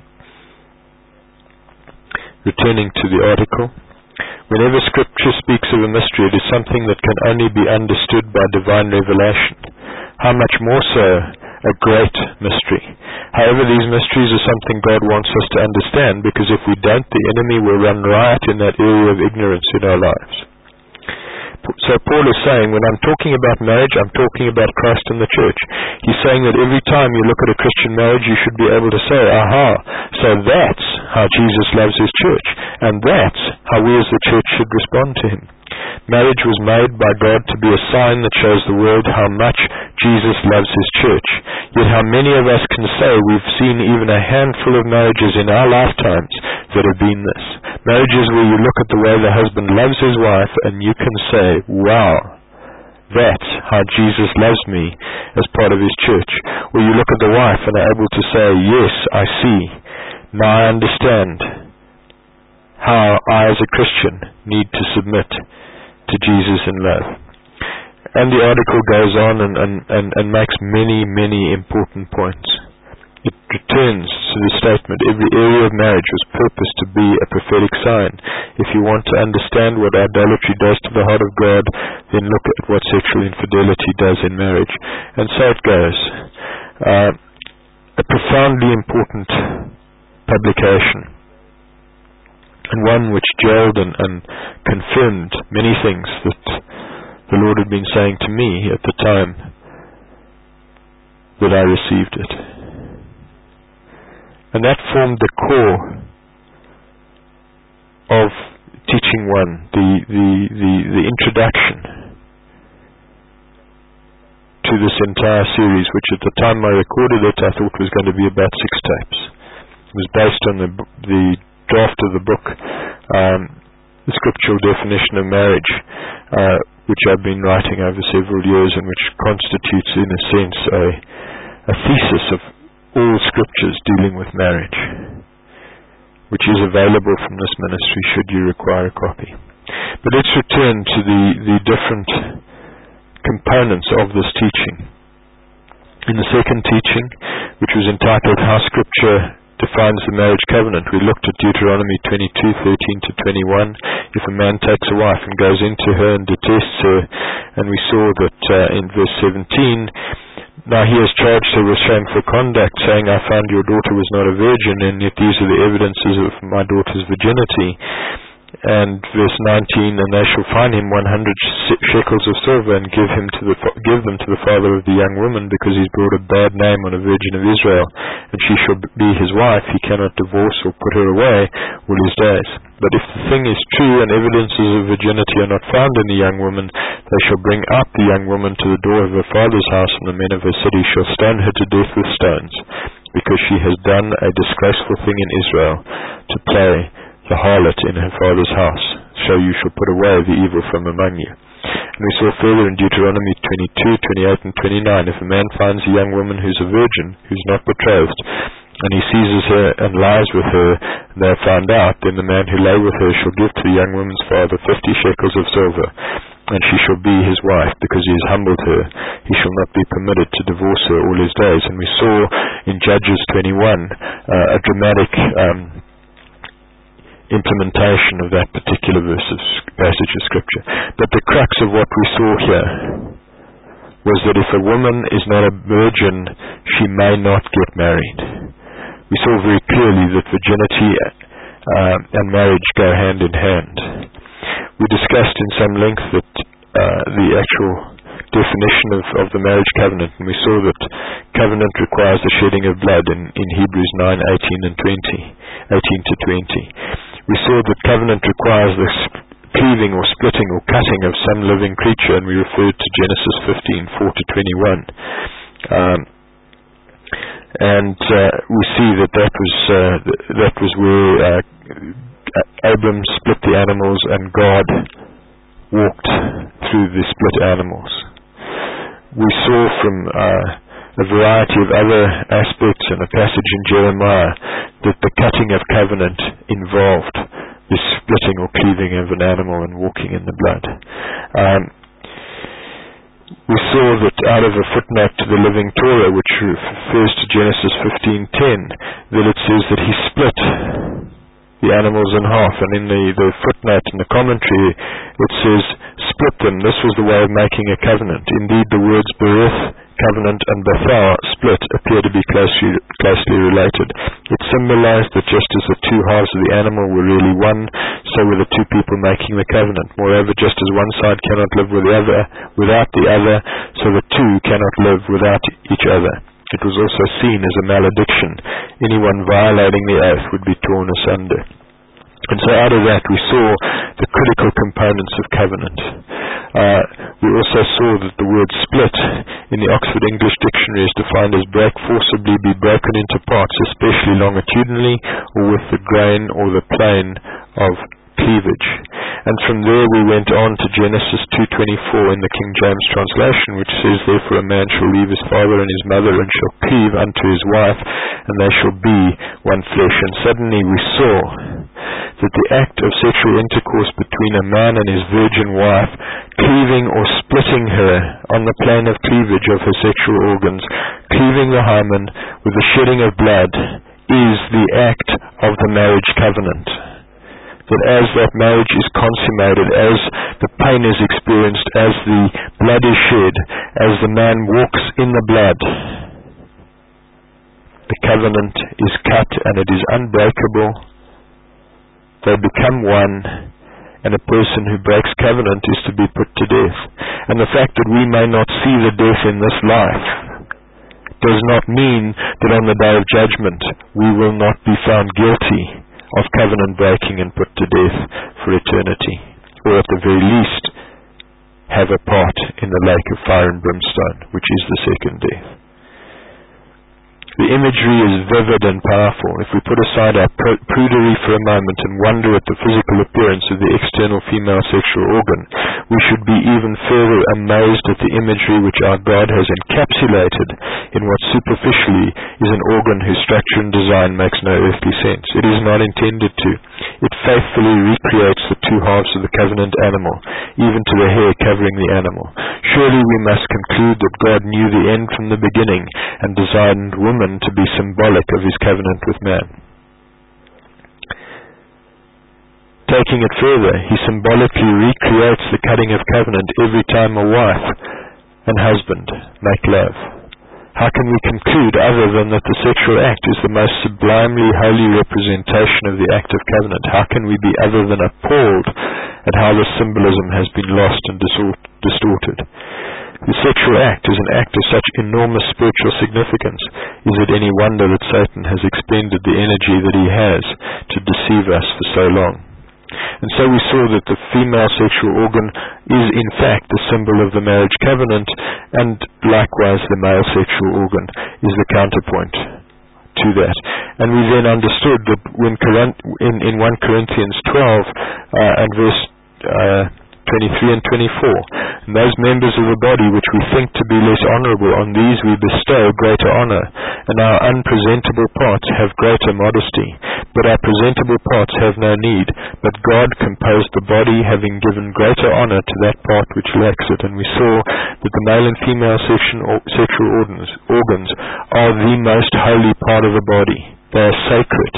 Returning to the article, whenever Scripture speaks of a mystery, it is something that can only be understood by divine revelation. How much more so a great mystery. However, these mysteries are something God wants us to understand, because if we don't, the enemy will run riot in that area of ignorance in our lives. So Paul is saying, when I'm talking about marriage, I'm talking about Christ and the church. He's saying that every time you look at a Christian marriage, you should be able to say, aha, so that's how Jesus loves His church, and that's how we as the church should respond to Him. Marriage was made by God to be a sign that shows the world how much Jesus loves His church. Yet how many of us can say we've seen even a handful of marriages in our lifetimes that have been this? Marriages where you look at the way the husband loves his wife and you can say, wow, That's how Jesus loves me as part of his church. Or you look at the wife and are able to say, yes, I see. Now I understand how I as a Christian need to submit to Jesus in love. And the article goes on and, and, and, and makes many, many important points. It returns to the statement, every area of marriage was purposed to be a prophetic sign. If you want to understand what idolatry does to the heart of God, then look at what sexual infidelity does in marriage. And so it goes. Uh, a profoundly important publication, and one which gelled and, and confirmed many things that the Lord had been saying to me at the time that I received it. And that formed the core of teaching one, the, the, the, the introduction to this entire series, which at the time I recorded it, I thought was going to be about six tapes. It was based on the, the draft of the book, um, The Scriptural Definition of Marriage, uh, which I've been writing over several years and which constitutes, in a sense, a, a thesis of all scriptures dealing with marriage, which is available from this ministry should you require a copy. But let's return to the, the different components of this teaching. In the second teaching, which was entitled How Scripture Defines the Marriage Covenant, we looked at Deuteronomy twenty-two, thirteen to twenty-one. If a man takes a wife and goes into her and detests her, and we saw that uh, in verse seventeen, now he has charged her with shameful conduct, saying, I found your daughter was not a virgin, and yet these are the evidences of my daughter's virginity. And verse nineteen, and they shall fine him one hundred shekels of silver, and give him to the give them to the father of the young woman, because he's brought a bad name on a virgin of Israel, and she shall be his wife. He cannot divorce or put her away all his days. But if the thing is true, and evidences of virginity are not found in the young woman, they shall bring out the young woman to the door of her father's house, and the men of her city shall stone her to death with stones, because she has done a disgraceful thing in Israel, to play the harlot in her father's house. So you shall put away the evil from among you. And we saw further in Deuteronomy twenty-two, twenty-eight and twenty-nine, if a man finds a young woman who's a virgin, who's not betrothed, and he seizes her and lies with her, and they are found out, then the man who lay with her shall give to the young woman's father fifty shekels of silver, and she shall be his wife, because he has humbled her. He shall not be permitted to divorce her all his days. And we saw in Judges twenty-one uh, a dramatic um, implementation of that particular verse of, passage of Scripture. But the crux of what we saw here was that if a woman is not a virgin, she may not get married. We saw very clearly that virginity uh, and marriage go hand in hand. We discussed in some length that uh, the actual definition of, of the marriage covenant, and we saw that covenant requires the shedding of blood in, in Hebrews nine, eighteen and twenty, eighteen to twenty. We saw that covenant requires the cleaving or splitting or cutting of some living creature, and we referred to Genesis fifteen, four to twenty-one. Um, and uh, we see that that was uh, that was where uh, Abram split the animals, and God walked through the split animals. We saw from uh, a variety of other aspects in a passage in Jeremiah that the cutting of covenant involved the splitting or cleaving of an animal and walking in the blood. Um, we saw that out of a footnote to the Living Torah, which refers to Genesis fifteen ten, that it says that he split the animals in half, and in the, the footnote in the commentary it says split them. This was the way of making a covenant. Indeed, the words berith, covenant, and bethar, split, appear to be closely, closely related. It symbolized that just as the two halves of the animal were really one, so were the two people making the covenant. Moreover, just as one side cannot live with the other, without the other, so the two cannot live without each other. It was also seen as a malediction. Anyone violating the oath would be torn asunder. And so out of that we saw the critical components of covenant. Uh, we also saw that the word split in the Oxford English Dictionary is defined as break, forcibly be broken into parts, especially longitudinally or with the grain or the plane of cleavage. And from there we went on to Genesis two twenty-four in the King James translation, which says, "Therefore a man shall leave his father and his mother, and shall cleave unto his wife, and they shall be one flesh." And suddenly we saw that the act of sexual intercourse between a man and his virgin wife, cleaving or splitting her on the plane of cleavage of her sexual organs, cleaving the hymen with the shedding of blood, is the act of the marriage covenant. That as that marriage is consummated, as the pain is experienced, as the blood is shed, as the man walks in the blood, the covenant is cut and it is unbreakable. They become one, and a person who breaks covenant is to be put to death. And the fact that we may not see the death in this life does not mean that on the day of judgment we will not be found guilty of covenant breaking and put to death for eternity, or at the very least have a part in the lake of fire and brimstone, which is the second death. The imagery is vivid and powerful. If we put aside our prudery for a moment and wonder at the physical appearance of the external female sexual organ, we should be even further amazed at the imagery which our God has encapsulated in what superficially is an organ whose structure and design makes no earthly sense. It is not intended to. It faithfully recreates the two halves of the covenant animal, even to the hair covering the animal. Surely we must conclude that God knew the end from the beginning and designed woman to be symbolic of his covenant with man. Taking it further, he symbolically recreates the cutting of covenant every time a wife and husband make love. How can we conclude other than that the sexual act is the most sublimely holy representation of the act of covenant? How can we be other than appalled at how the symbolism has been lost and distorted? The sexual act is an act of such enormous spiritual significance. Is it any wonder that Satan has expended the energy that he has to deceive us for so long? And so we saw that the female sexual organ is in fact the symbol of the marriage covenant, and likewise the male sexual organ is the counterpoint to that. And we then understood that when in, in First Corinthians twelve uh, and verse uh, twenty-three and twenty-four, and those members of the body which we think to be less honourable, on these we bestow greater honour, and our unpresentable parts have greater modesty. But our presentable parts have no need, but God composed the body, having given greater honour to that part which lacks it. And we saw that the male and female section, or sexual organs, organs are the most holy part of the body. They are sacred.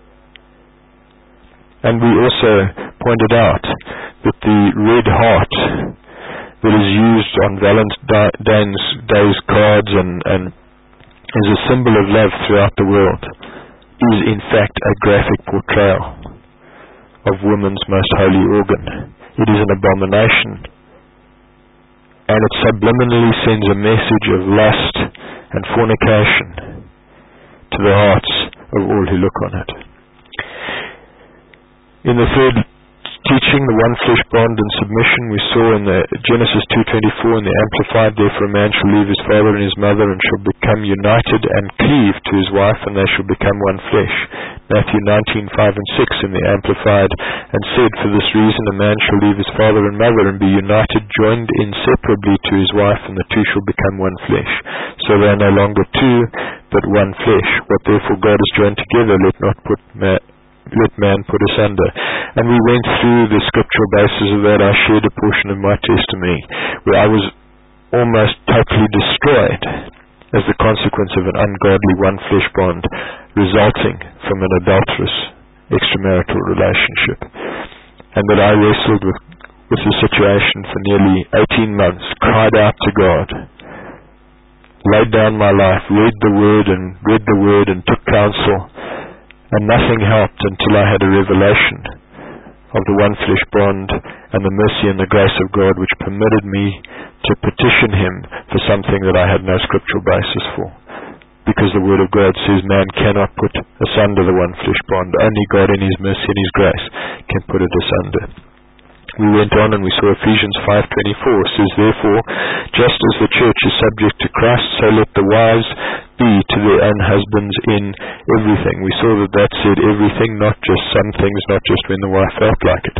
And we also pointed out that the red heart that is used on Valentine's Day's cards and, and is a symbol of love throughout the world is in fact a graphic portrayal of woman's most holy organ. It is an abomination, and it subliminally sends a message of lust and fornication to the hearts of all who look on it. In the third teaching, the one flesh bond and submission, we saw in the Genesis two twenty-four in the Amplified, "Therefore a man shall leave his father and his mother, and shall become united and cleave to his wife, and they shall become one flesh." Matthew nineteen, five and six in the Amplified, "And said, for this reason a man shall leave his father and mother, and be united, joined inseparably to his wife, and the two shall become one flesh. So they are no longer two, but one flesh. What therefore God has joined together, let not put man let man put asunder." And we went through the scriptural basis of that. I shared a portion of my testimony where I was almost totally destroyed as the consequence of an ungodly one flesh bond resulting from an adulterous extramarital relationship, and that I wrestled with, with the situation for nearly eighteen months, cried out to God, laid down my life, read the word and read the word and took counsel, and nothing helped until I had a revelation of the one flesh bond and the mercy and the grace of God, which permitted me to petition him for something that I had no scriptural basis for. Because the word of God says man cannot put asunder the one flesh bond. Only God in his mercy and his grace can put it asunder. We went on and we saw Ephesians five twenty-four says, "Therefore, just as the church is subject to Christ, so let the wives be to their own husbands in everything." We saw that that said everything, not just some things, not just when the wife felt like it.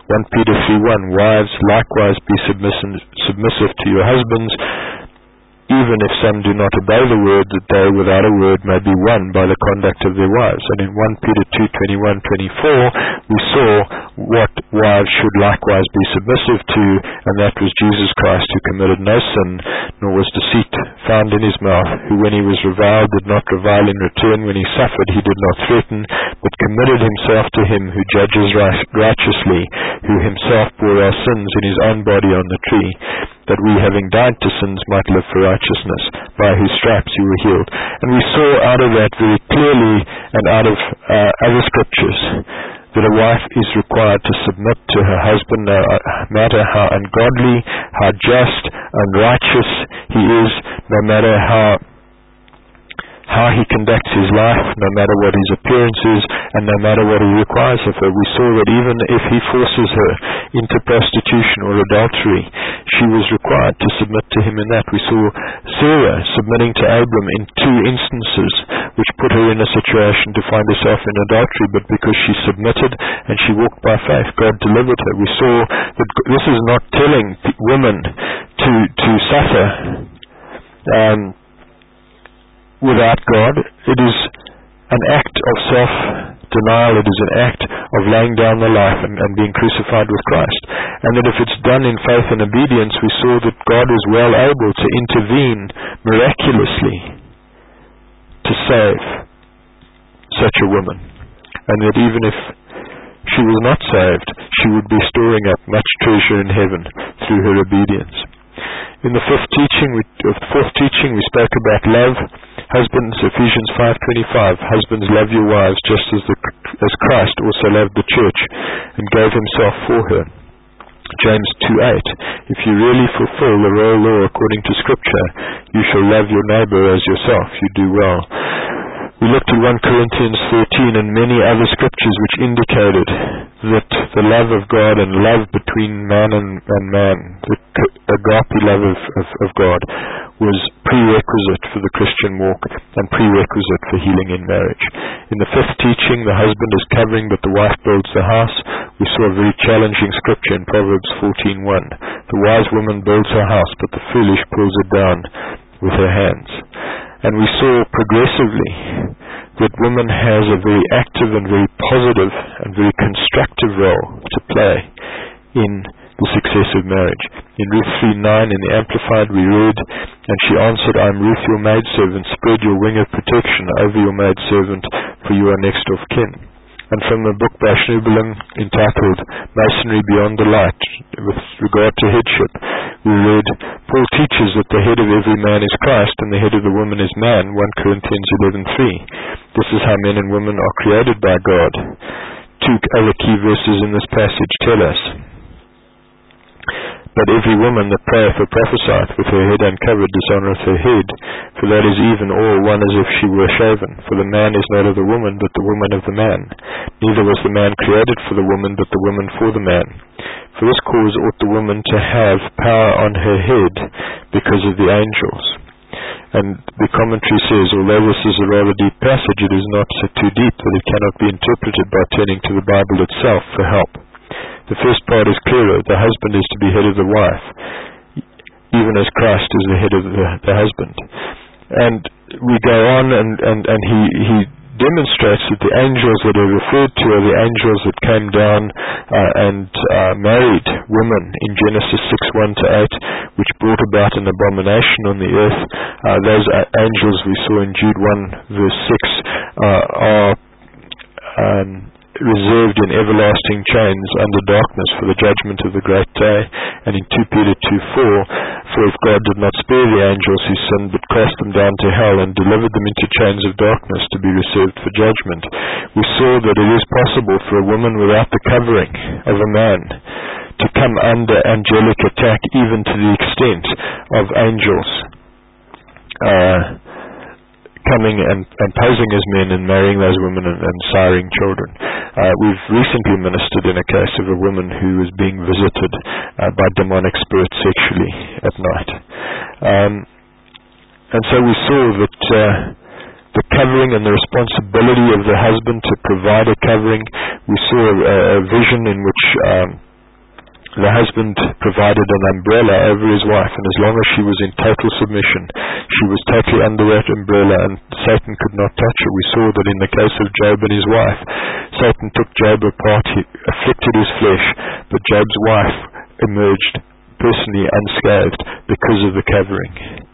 First Peter three one, wives, likewise be submissive, submissive to your husbands, even if some do not obey the word, that they without a word may be won by the conduct of their wives. And in First Peter two twenty-one to twenty-four, we saw what wives should likewise be submissive to, and that was Jesus Christ, who committed no sin, nor was deceit found in his mouth, who when he was reviled did not revile in return, when he suffered he did not threaten, but committed himself to him who judges righteously, who himself bore our sins in his own body on the tree, that we, having died to sins, might live for righteousness, by whose stripes you were healed. And we saw out of that very clearly, and out of uh, other scriptures, that a wife is required to submit to her husband, no matter how ungodly, how just, unrighteous he is, no matter how how he conducts his life, no matter what his appearance is, and no matter what he requires of her. We saw that even if he forces her into prostitution or adultery, she was required to submit to him in that. We saw Sarah submitting to Abram in two instances, which put her in a situation to find herself in adultery, but because she submitted and she walked by faith, God delivered her. We saw that this is not telling women to, to suffer um, without God. It is an act of self-denial. It is an act of laying down the life and, and being crucified with Christ. And that if it's done in faith and obedience, we saw that God is well able to intervene miraculously to save such a woman. And that even if she was not saved, she would be storing up much treasure in heaven through her obedience. In the fifth teaching, we, uh, fourth teaching, we spoke about love. Husbands, Ephesians five twenty-five, husbands, love your wives just as the as Christ also loved the church and gave himself for her. James two eight, if you really fulfill the royal law according to Scripture, you shall love your neighbor as yourself. You do well. We looked at First Corinthians thirteen and many other scriptures which indicated that the love of God and love between man and, and man, the agape love of, of, of God, was prerequisite for the Christian walk and prerequisite for healing in marriage. In the fifth teaching, the husband is covering but the wife builds the house. We saw a very challenging scripture in Proverbs fourteen one. The wise woman builds her house, but the foolish pulls it down with her hands. And we saw progressively that woman has a very active and very positive and very constructive role to play in the success of marriage. In Ruth three nine in the Amplified we read, and she answered, I am Ruth your maidservant, spread your wing of protection over your maidservant, for you are next of kin. And from the book by Schneubelin entitled Masonry Beyond the Light, with regard to headship, we read, Paul teaches that the head of every man is Christ and the head of the woman is man, First Corinthians eleven three. This is how men and women are created by God. Two other key verses in this passage tell us, but every woman that prayeth or prophesieth with her head uncovered dishonoureth her head, for that is even all one as if she were shaven. For the man is not of the woman, but the woman of the man. Neither was the man created for the woman, but the woman for the man. For this cause ought the woman to have power on her head because of the angels. And the commentary says, although this is a rather deep passage, it is not so too deep that it cannot be interpreted by turning to the Bible itself for help. The first part is clearer. The husband is to be head of the wife, even as Christ is the head of the, the husband. And we go on, and, and, and he, he demonstrates that the angels that are referred to are the angels that came down uh, and uh, married women in Genesis six one to eight, which brought about an abomination on the earth. Uh, those uh, angels we saw in Jude one verse six uh, are um, reserved in everlasting chains under darkness for the judgment of the great day. And in Second Peter two four, for if God did not spare the angels who sinned, but cast them down to hell and delivered them into chains of darkness to be reserved for judgment, we saw that it is possible for a woman without the covering of a man to come under angelic attack, even to the extent of angels uh, coming and, and posing as men and marrying those women and, and siring children. Uh, we've recently ministered in a case of a woman who was being visited uh, by demonic spirits sexually at night. Um, and so we saw that uh, the covering and the responsibility of the husband to provide a covering. We saw a, a vision in which um, The husband provided an umbrella over his wife, and as long as she was in total submission, she was totally under that umbrella, and Satan could not touch her. We saw that in the case of Job and his wife, Satan took Job apart, he afflicted his flesh, but Job's wife emerged personally unscathed because of the covering.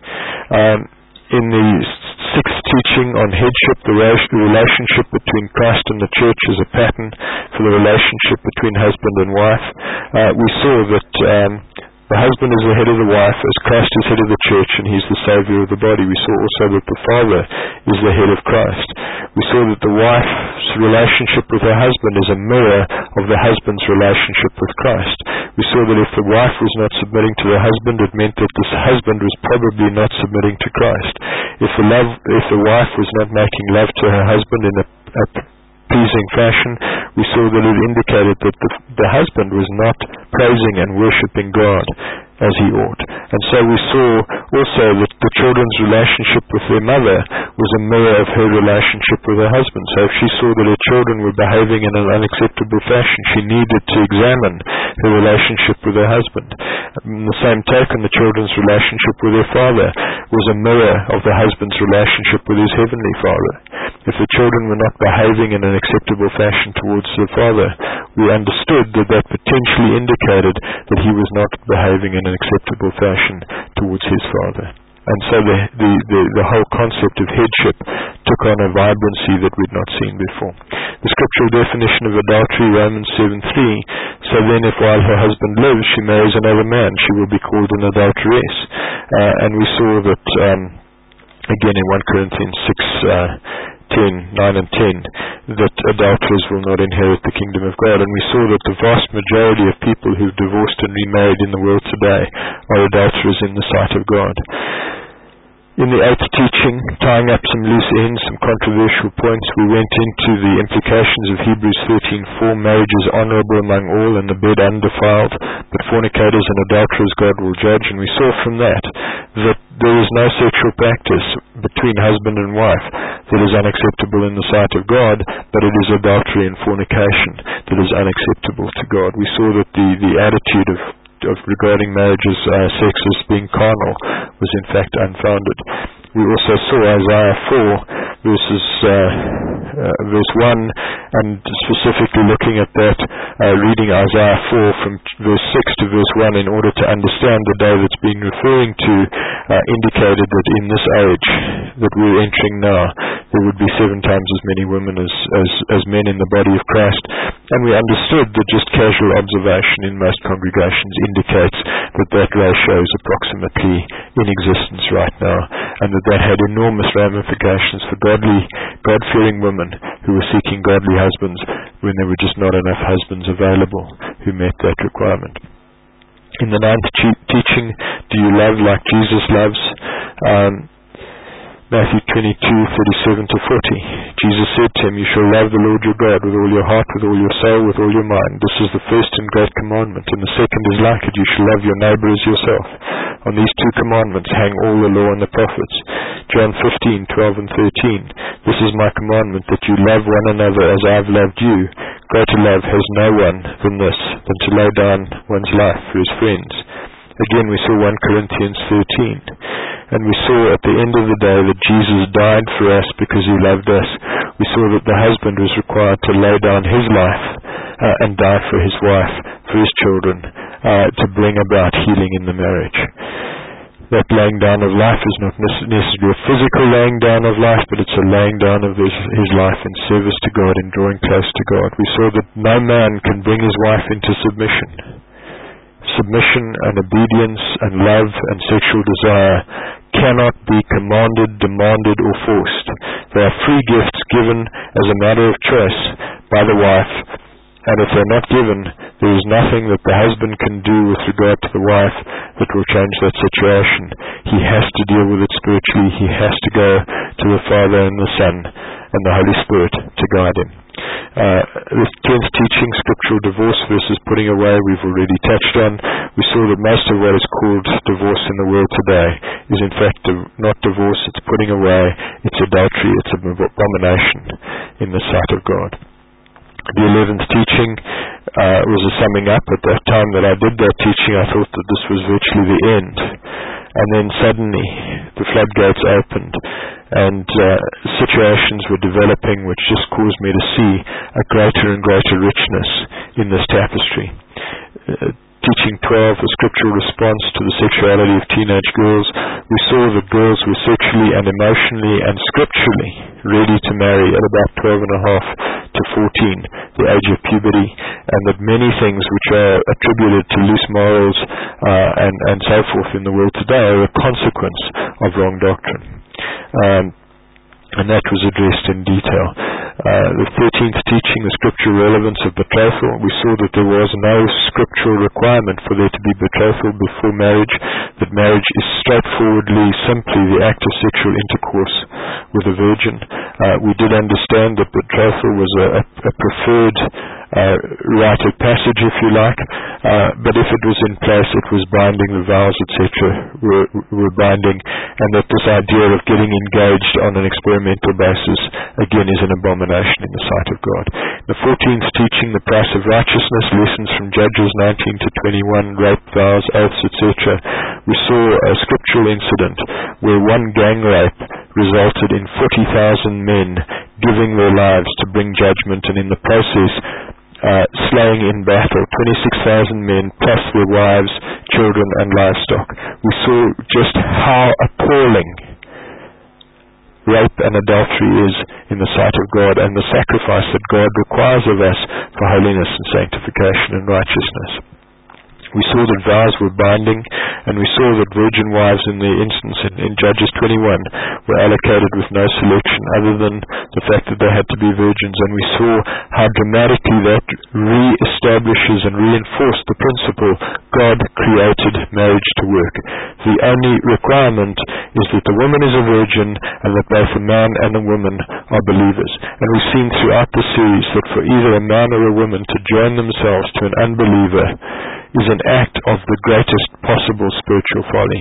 Um, in the sixth teaching on headship, the relationship between Christ and the church is a pattern for the relationship between husband and wife. Uh, we saw that um, the husband is the head of the wife, as Christ is head of the church, and he's the Savior of the body. We saw also that the Father is the head of Christ. We saw that the wife's relationship with her husband is a mirror of the husband's relationship with Christ. We saw that if the wife was not submitting to the husband, it meant that this husband was probably not submitting to Christ. If the love, if the wife was not making love to her husband in a, a pleasing fashion, we saw that it indicated that the, the husband was not praising and worshipping God as he ought. And so we saw also that the children's relationship with their mother was a mirror of her relationship with her husband. So if she saw that her children were behaving in an unacceptable fashion, she needed to examine her relationship with her husband. In the same token, the children's relationship with their father was a mirror of the husband's relationship with his heavenly Father. If the children were not behaving in an acceptable fashion towards the father, we understood that that potentially indicated that he was not behaving in an acceptable fashion towards his father. And so the, the, the, the whole concept of headship took on a vibrancy that we'd not seen before. The scriptural definition of adultery, Romans seven three, so then if while her husband lives she marries another man, she will be called an adulteress. Uh, and we saw that um, again in First Corinthians six, uh, ten, nine and ten, that adulterers will not inherit the kingdom of God. And we saw that the vast majority of people who've divorced and remarried in the world today are adulterers in the sight of God. In the eighth teaching, tying up some loose ends, some controversial points, we went into the implications of Hebrews thirteen four, marriage is honorable among all and the bed undefiled, but fornicators and adulterers God will judge. And we saw from that that there is no sexual practice between husband and wife that is unacceptable in the sight of God, but it is adultery and fornication that is unacceptable to God. We saw that the, the attitude of of regarding marriage as uh, sex as being carnal was in fact unfounded. We also saw Isaiah four verses uh, uh, verse one, and specifically looking at that, uh, reading Isaiah four from verse six to verse one in order to understand the day that's been referring to, uh, indicated that in this age that we're entering now, there would be seven times as many women as, as, as men in the body of Christ. And we understood that just casual observation in most congregations indicates that that ratio is approximately in existence right now, and that that had enormous ramifications for godly, God-fearing women who were seeking godly husbands when there were just not enough husbands available who met that requirement. In the ninth te- teaching, do you love like Jesus loves? Um, Matthew twenty-two thirty-seven to forty. Jesus said to him, you shall love the Lord your God with all your heart, with all your soul, with all your mind. This is the first and great commandment, and the second is like it. You shall love your neighbor as yourself. On these two commandments hang all the law and the prophets. John fifteen twelve and thirteen. This is my commandment, that you love one another as I have loved you. Greater love has no one than this, than to lay down one's life for his friends. Again, we saw First Corinthians thirteen. And we saw at the end of the day that Jesus died for us because he loved us. We saw that the husband was required to lay down his life uh, and die for his wife, for his children, uh, to bring about healing in the marriage. That laying down of life is not necessarily a physical laying down of life, but it's a laying down of his, his life in service to God and drawing close to God. We saw that no man can bring his wife into submission. Submission and obedience and love and sexual desire cannot be commanded, demanded, or forced. They are free gifts given as a matter of choice by the wife, and if they're not given, there is nothing that the husband can do with regard to the wife that will change that situation. He has to deal with it spiritually. He has to go to the Father and the Son and the Holy Spirit to guide him. Uh, the tenth teaching, scriptural divorce versus putting away, we've already touched on. We saw that most of what is called divorce in the world today is in fact not divorce, it's putting away, it's adultery, it's an abomination in the sight of God. The eleventh teaching, uh, was a summing up. At that time that I did that teaching, I thought that this was virtually the end. And then suddenly the floodgates opened, and uh, situations were developing which just caused me to see a greater and greater richness in this tapestry. Uh, teaching twelve, a scriptural response to the sexuality of teenage girls, we saw that girls were sexually and emotionally and scripturally ready to marry at about twelve and a half to fourteen, the age of puberty, and that many things which are attributed to loose morals uh, and, and so forth in the world today are a consequence of wrong doctrine. Um, and that was addressed in detail. Uh, the thirteenth teaching, the scriptural relevance of betrothal. We saw that there was no scriptural requirement for there to be betrothal before marriage, that marriage is straightforwardly simply the act of sexual intercourse with a virgin. Uh, we did understand that betrothal was a, a, a preferred uh, rite of passage, if you like, uh, but if it was in place, it was binding. The vows, et cetera, were, were binding, and that this idea of getting engaged on an experimental basis, again, is an abomination in the sight of God. The fourteenth teaching, the price of righteousness, lessons from Judges nineteen to twenty-one, rape, vows, oaths, et cetera. We saw a scriptural incident where one gang rape resulted in forty thousand men giving their lives to bring judgment, and in the process uh, slaying in battle twenty-six thousand men plus their wives, children, and livestock. We saw just how appalling rape and adultery is in the sight of God, and the sacrifice that God requires of us for holiness and sanctification and righteousness. We saw that vows were binding, and we saw that virgin wives in the instance in, in Judges twenty-one were allocated with no selection other than the fact that they had to be virgins, and we saw how dramatically that re-establishes and reinforced the principle God created marriage to work. The only requirement is that the woman is a virgin and that both a man and a woman are believers. And we've seen throughout the series that for either a man or a woman to join themselves to an unbeliever is an act of the greatest possible spiritual folly.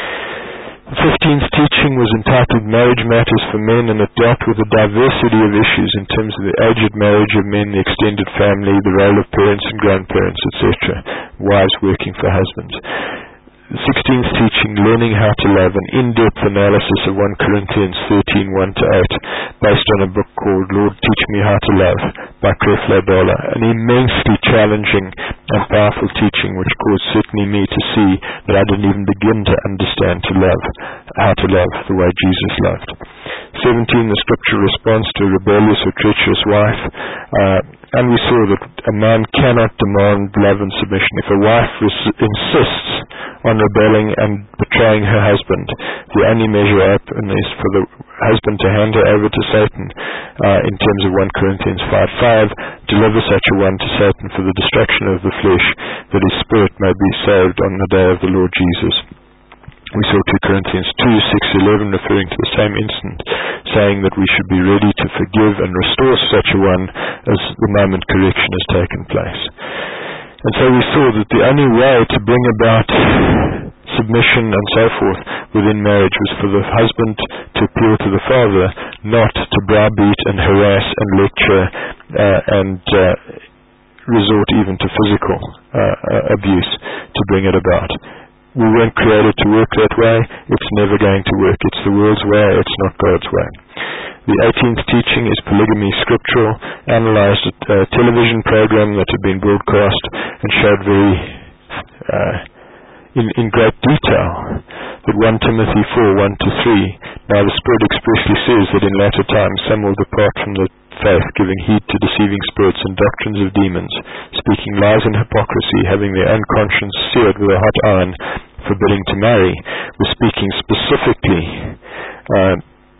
The fifteenth teaching was entitled Marriage Matters for Men, and it dealt with a diversity of issues in terms of the aged marriage of men, the extended family, the role of parents and grandparents, et cetera, wives working for husbands. The sixteenth teaching, Learning How to Love, an in-depth analysis of First Corinthians thirteen, one to eight, based on a book called Lord Teach Me How to Love by Creflo Dollar. An immensely challenging and powerful teaching which caused certainly me to see that I didn't even begin to understand to love, how to love the way Jesus loved. seventeen, the scriptural response to a rebellious or treacherous wife. Uh, and we saw that a man cannot demand love and submission. If a wife res- insists on rebelling and betraying her husband, the only measure open is for the husband to hand her over to Satan, uh, in terms of First Corinthians five five, deliver such a one to Satan for the destruction of the flesh, that his spirit may be saved on the day of the Lord Jesus. We saw Second Corinthians two, six, eleven referring to the same instant, saying that we should be ready to forgive and restore such a one as the moment correction has taken place. And so we saw that the only way to bring about submission and so forth within marriage was for the husband to appeal to the father, not to browbeat and harass and lecture uh, and uh, resort even to physical uh, abuse to bring it about. We weren't created to work that way. It's never going to work. It's the world's way. It's not God's way. The eighteenth teaching is Polygamy Scriptural, analyzed a uh, television program that had been broadcast and showed very, uh, in, in great detail, that First Timothy four, one to three, now the Spirit expressly says that in latter times some will depart from the faith, giving heed to deceiving spirits and doctrines of demons, speaking lies and hypocrisy, having their own conscience seared with a hot iron, forbidding to marry, was speaking specifically uh,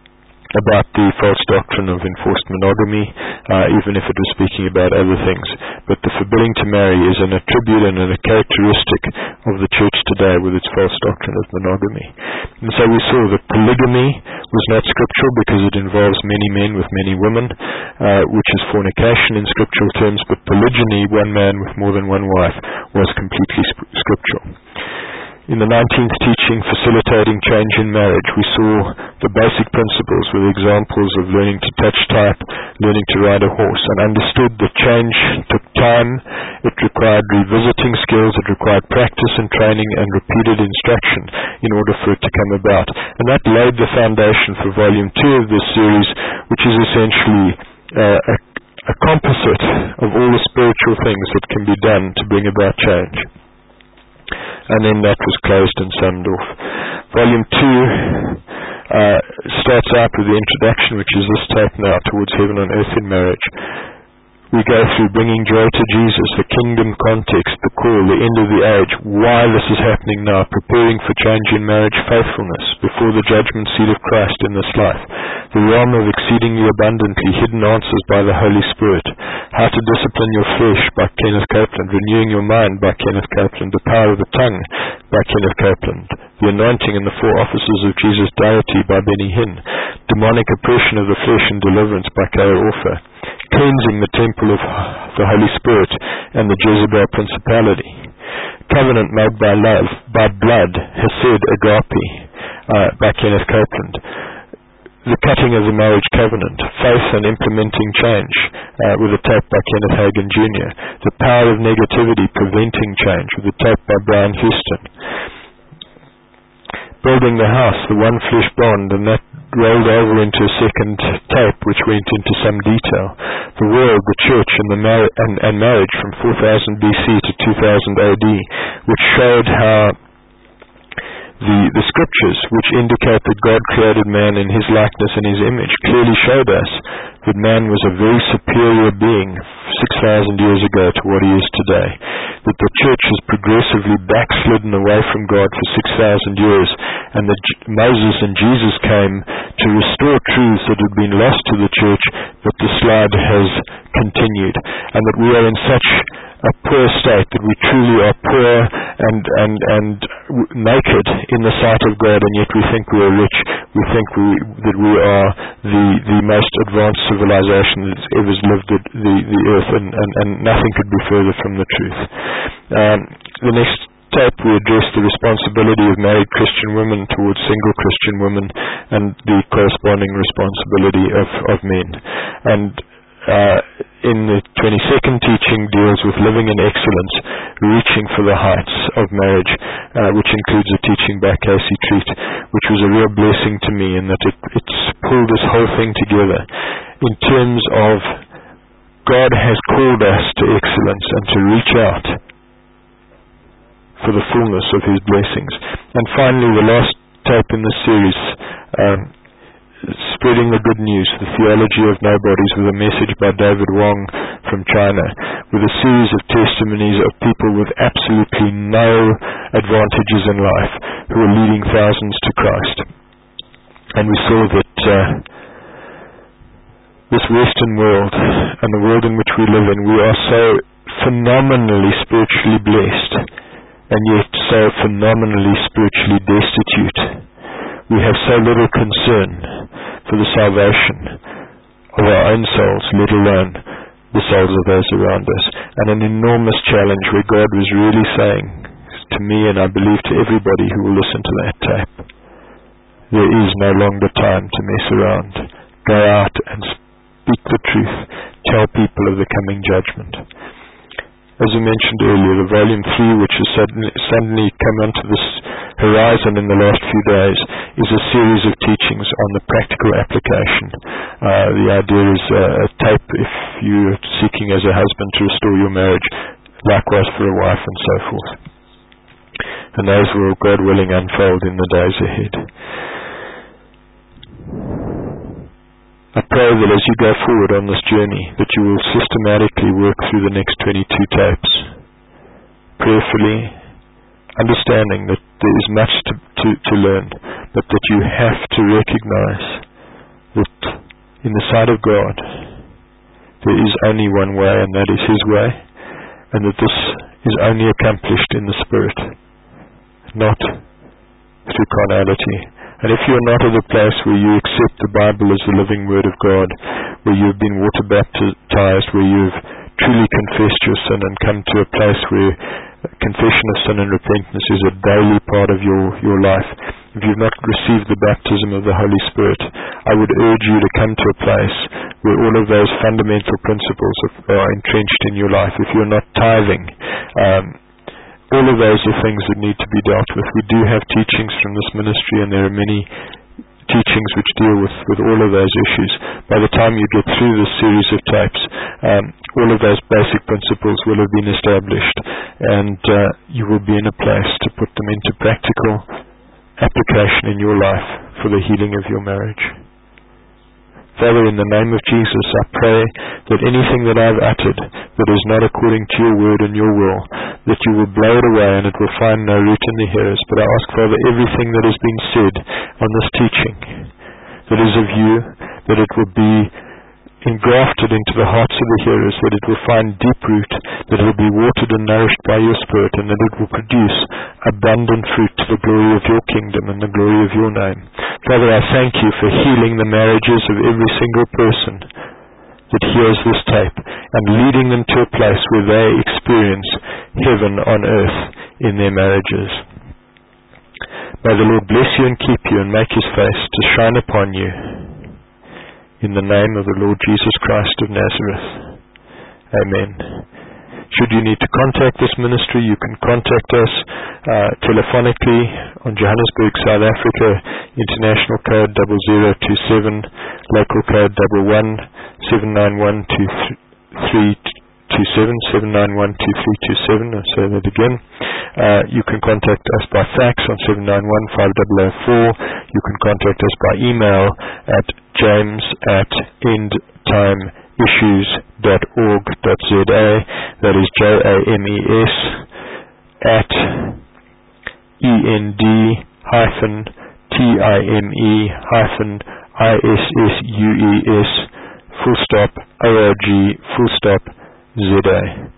about the false doctrine of enforced monogamy, uh, even if it was speaking about other things. But the forbidding to marry is an attribute and a characteristic of the church today with its false doctrine of monogamy. And so we saw that polygamy was not scriptural because it involves many men with many women, uh, which is fornication in scriptural terms, but polygyny, one man with more than one wife, was completely sp- scriptural. In the nineteenth teaching, Facilitating Change in Marriage, we saw the basic principles with examples of learning to touch type, learning to ride a horse, and understood that change took time It required revisiting skills, it required practice and training and repeated instruction in order for it to come about. And that laid the foundation for volume two of this series, which is essentially uh, a, a composite of all the spiritual things that can be done to bring about change. And then that was closed and summed off. Volume two uh, starts out with the introduction, which is this tape now, Towards Heaven on Earth in Marriage. We go through bringing joy to Jesus, the kingdom context, the call, the end of the age, why this is happening now, preparing for change in marriage, faithfulness, before the judgment seat of Christ in this life, the realm of exceedingly abundantly, hidden answers by the Holy Spirit, how to discipline your flesh by Kenneth Copeland, renewing your mind by Kenneth Copeland, the power of the tongue by Kenneth Copeland, the anointing and the four offices of Jesus' deity by Benny Hinn, demonic oppression of the flesh and deliverance by K. Orpha, cleansing the temple of the Holy Spirit and the Jezebel principality, covenant made by love, by blood, Hesed Agape, uh, by Kenneth Copeland, the cutting of the marriage covenant, faith and implementing change, uh, with a tape by Kenneth Hagin Junior, the power of negativity preventing change, with a tape by Brian Houston, building the house, the one flesh bond, and that rolled over into a second tape which went into some detail. The world, the church, and the mar- and, and marriage from four thousand B C to two thousand A D, which showed how the, the scriptures, which indicate that God created man in his likeness and his image, clearly showed us that man was a very superior being six thousand years ago to what he is today. That the church has progressively backslidden away from God for six thousand years, and that J- Moses and Jesus came to restore truths that had been lost to the church, but the slide has continued, and that we are in such a poor state that we truly are poor and and and w- naked in the sight of God, and yet we think we are rich. We think we, that we are the the most advanced civilization that's ever lived the the, the earth, and, and and nothing could be further from the truth. Um, the next tape we address the responsibility of married Christian women towards single Christian women, and the corresponding responsibility of of men. And Uh, in the twenty-second teaching deals with living in excellence, reaching for the heights of marriage, uh, which includes a teaching by Casey Treat, which was a real blessing to me in that it, it's pulled this whole thing together in terms of God has called us to excellence and to reach out for the fullness of his blessings. And finally, the last tape in this series, um, Spreading the Good News, the Theology of Nobodies, with a message by David Wong from China, with a series of testimonies of people with absolutely no advantages in life who are leading thousands to Christ. And we saw that uh, this Western world and the world in which we live in, we are so phenomenally spiritually blessed, and yet so phenomenally spiritually destitute. We have so little concern for the salvation of our own souls, let alone the souls of those around us. And an enormous challenge where God was really saying to me, and I believe to everybody who will listen to that tape, there is no longer time to mess around. Go out and speak the truth. Tell people of the coming judgment. As I mentioned earlier, the volume three, which has suddenly, suddenly come onto this horizon in the last few days, is a series of teachings on the practical application. Uh, the idea is uh, a tape if you're seeking as a husband to restore your marriage, likewise for a wife, and so forth. And those will, God willing, unfold in the days ahead. I pray that as you go forward on this journey, that you will systematically work through the next twenty-two tapes, prayerfully, understanding that there is much to, to, to learn, but that you have to recognize that in the sight of God, there is only one way, and that is his way, and that this is only accomplished in the Spirit, not through carnality. And if you are not at a place where you accept the Bible as the living Word of God, where you have been water baptized, where you have truly confessed your sin and come to a place where confession of sin and repentance is a daily part of your, your life, if you've not received the baptism of the Holy Spirit, I would urge you to come to a place where all of those fundamental principles are entrenched in your life. If you're not tithing, um, all of those are things that need to be dealt with. We do have teachings from this ministry, and there are many teachings which deal with, with all of those issues. By the time you get through this series of tapes, um, all of those basic principles will have been established, and uh, you will be in a place to put them into practical application in your life for the healing of your marriage. Father, in the name of Jesus, I pray that anything that I've uttered that is not according to your word and your will, that you will blow it away and it will find no root in the hearers. But I ask, Father, everything that has been said on this teaching that is of you, that it will be engrafted into the hearts of the hearers, that it will find deep root, that it will be watered and nourished by your Spirit, and that it will produce abundant fruit to the glory of your kingdom and the glory of your name. Father, I thank you for healing the marriages of every single person that hears this tape and leading them to a place where they experience heaven on earth in their marriages. May the Lord bless you and keep you and make his face to shine upon you. In the name of the Lord Jesus Christ of Nazareth. Amen. Should you need to contact this ministry, you can contact us uh, telephonically on Johannesburg, South Africa, international code double zero two seven, local code double one seven nine one two three two seven seven nine one two three two seven. I'll say that again. Uh, you can contact us by fax on seven nine one five zero zero four. You can contact us by email at james at endtimeissues dot org dot z a. That is J A M E S at E N D hyphen T I M E hyphen I S S U E S full stop O R G full stop Z A.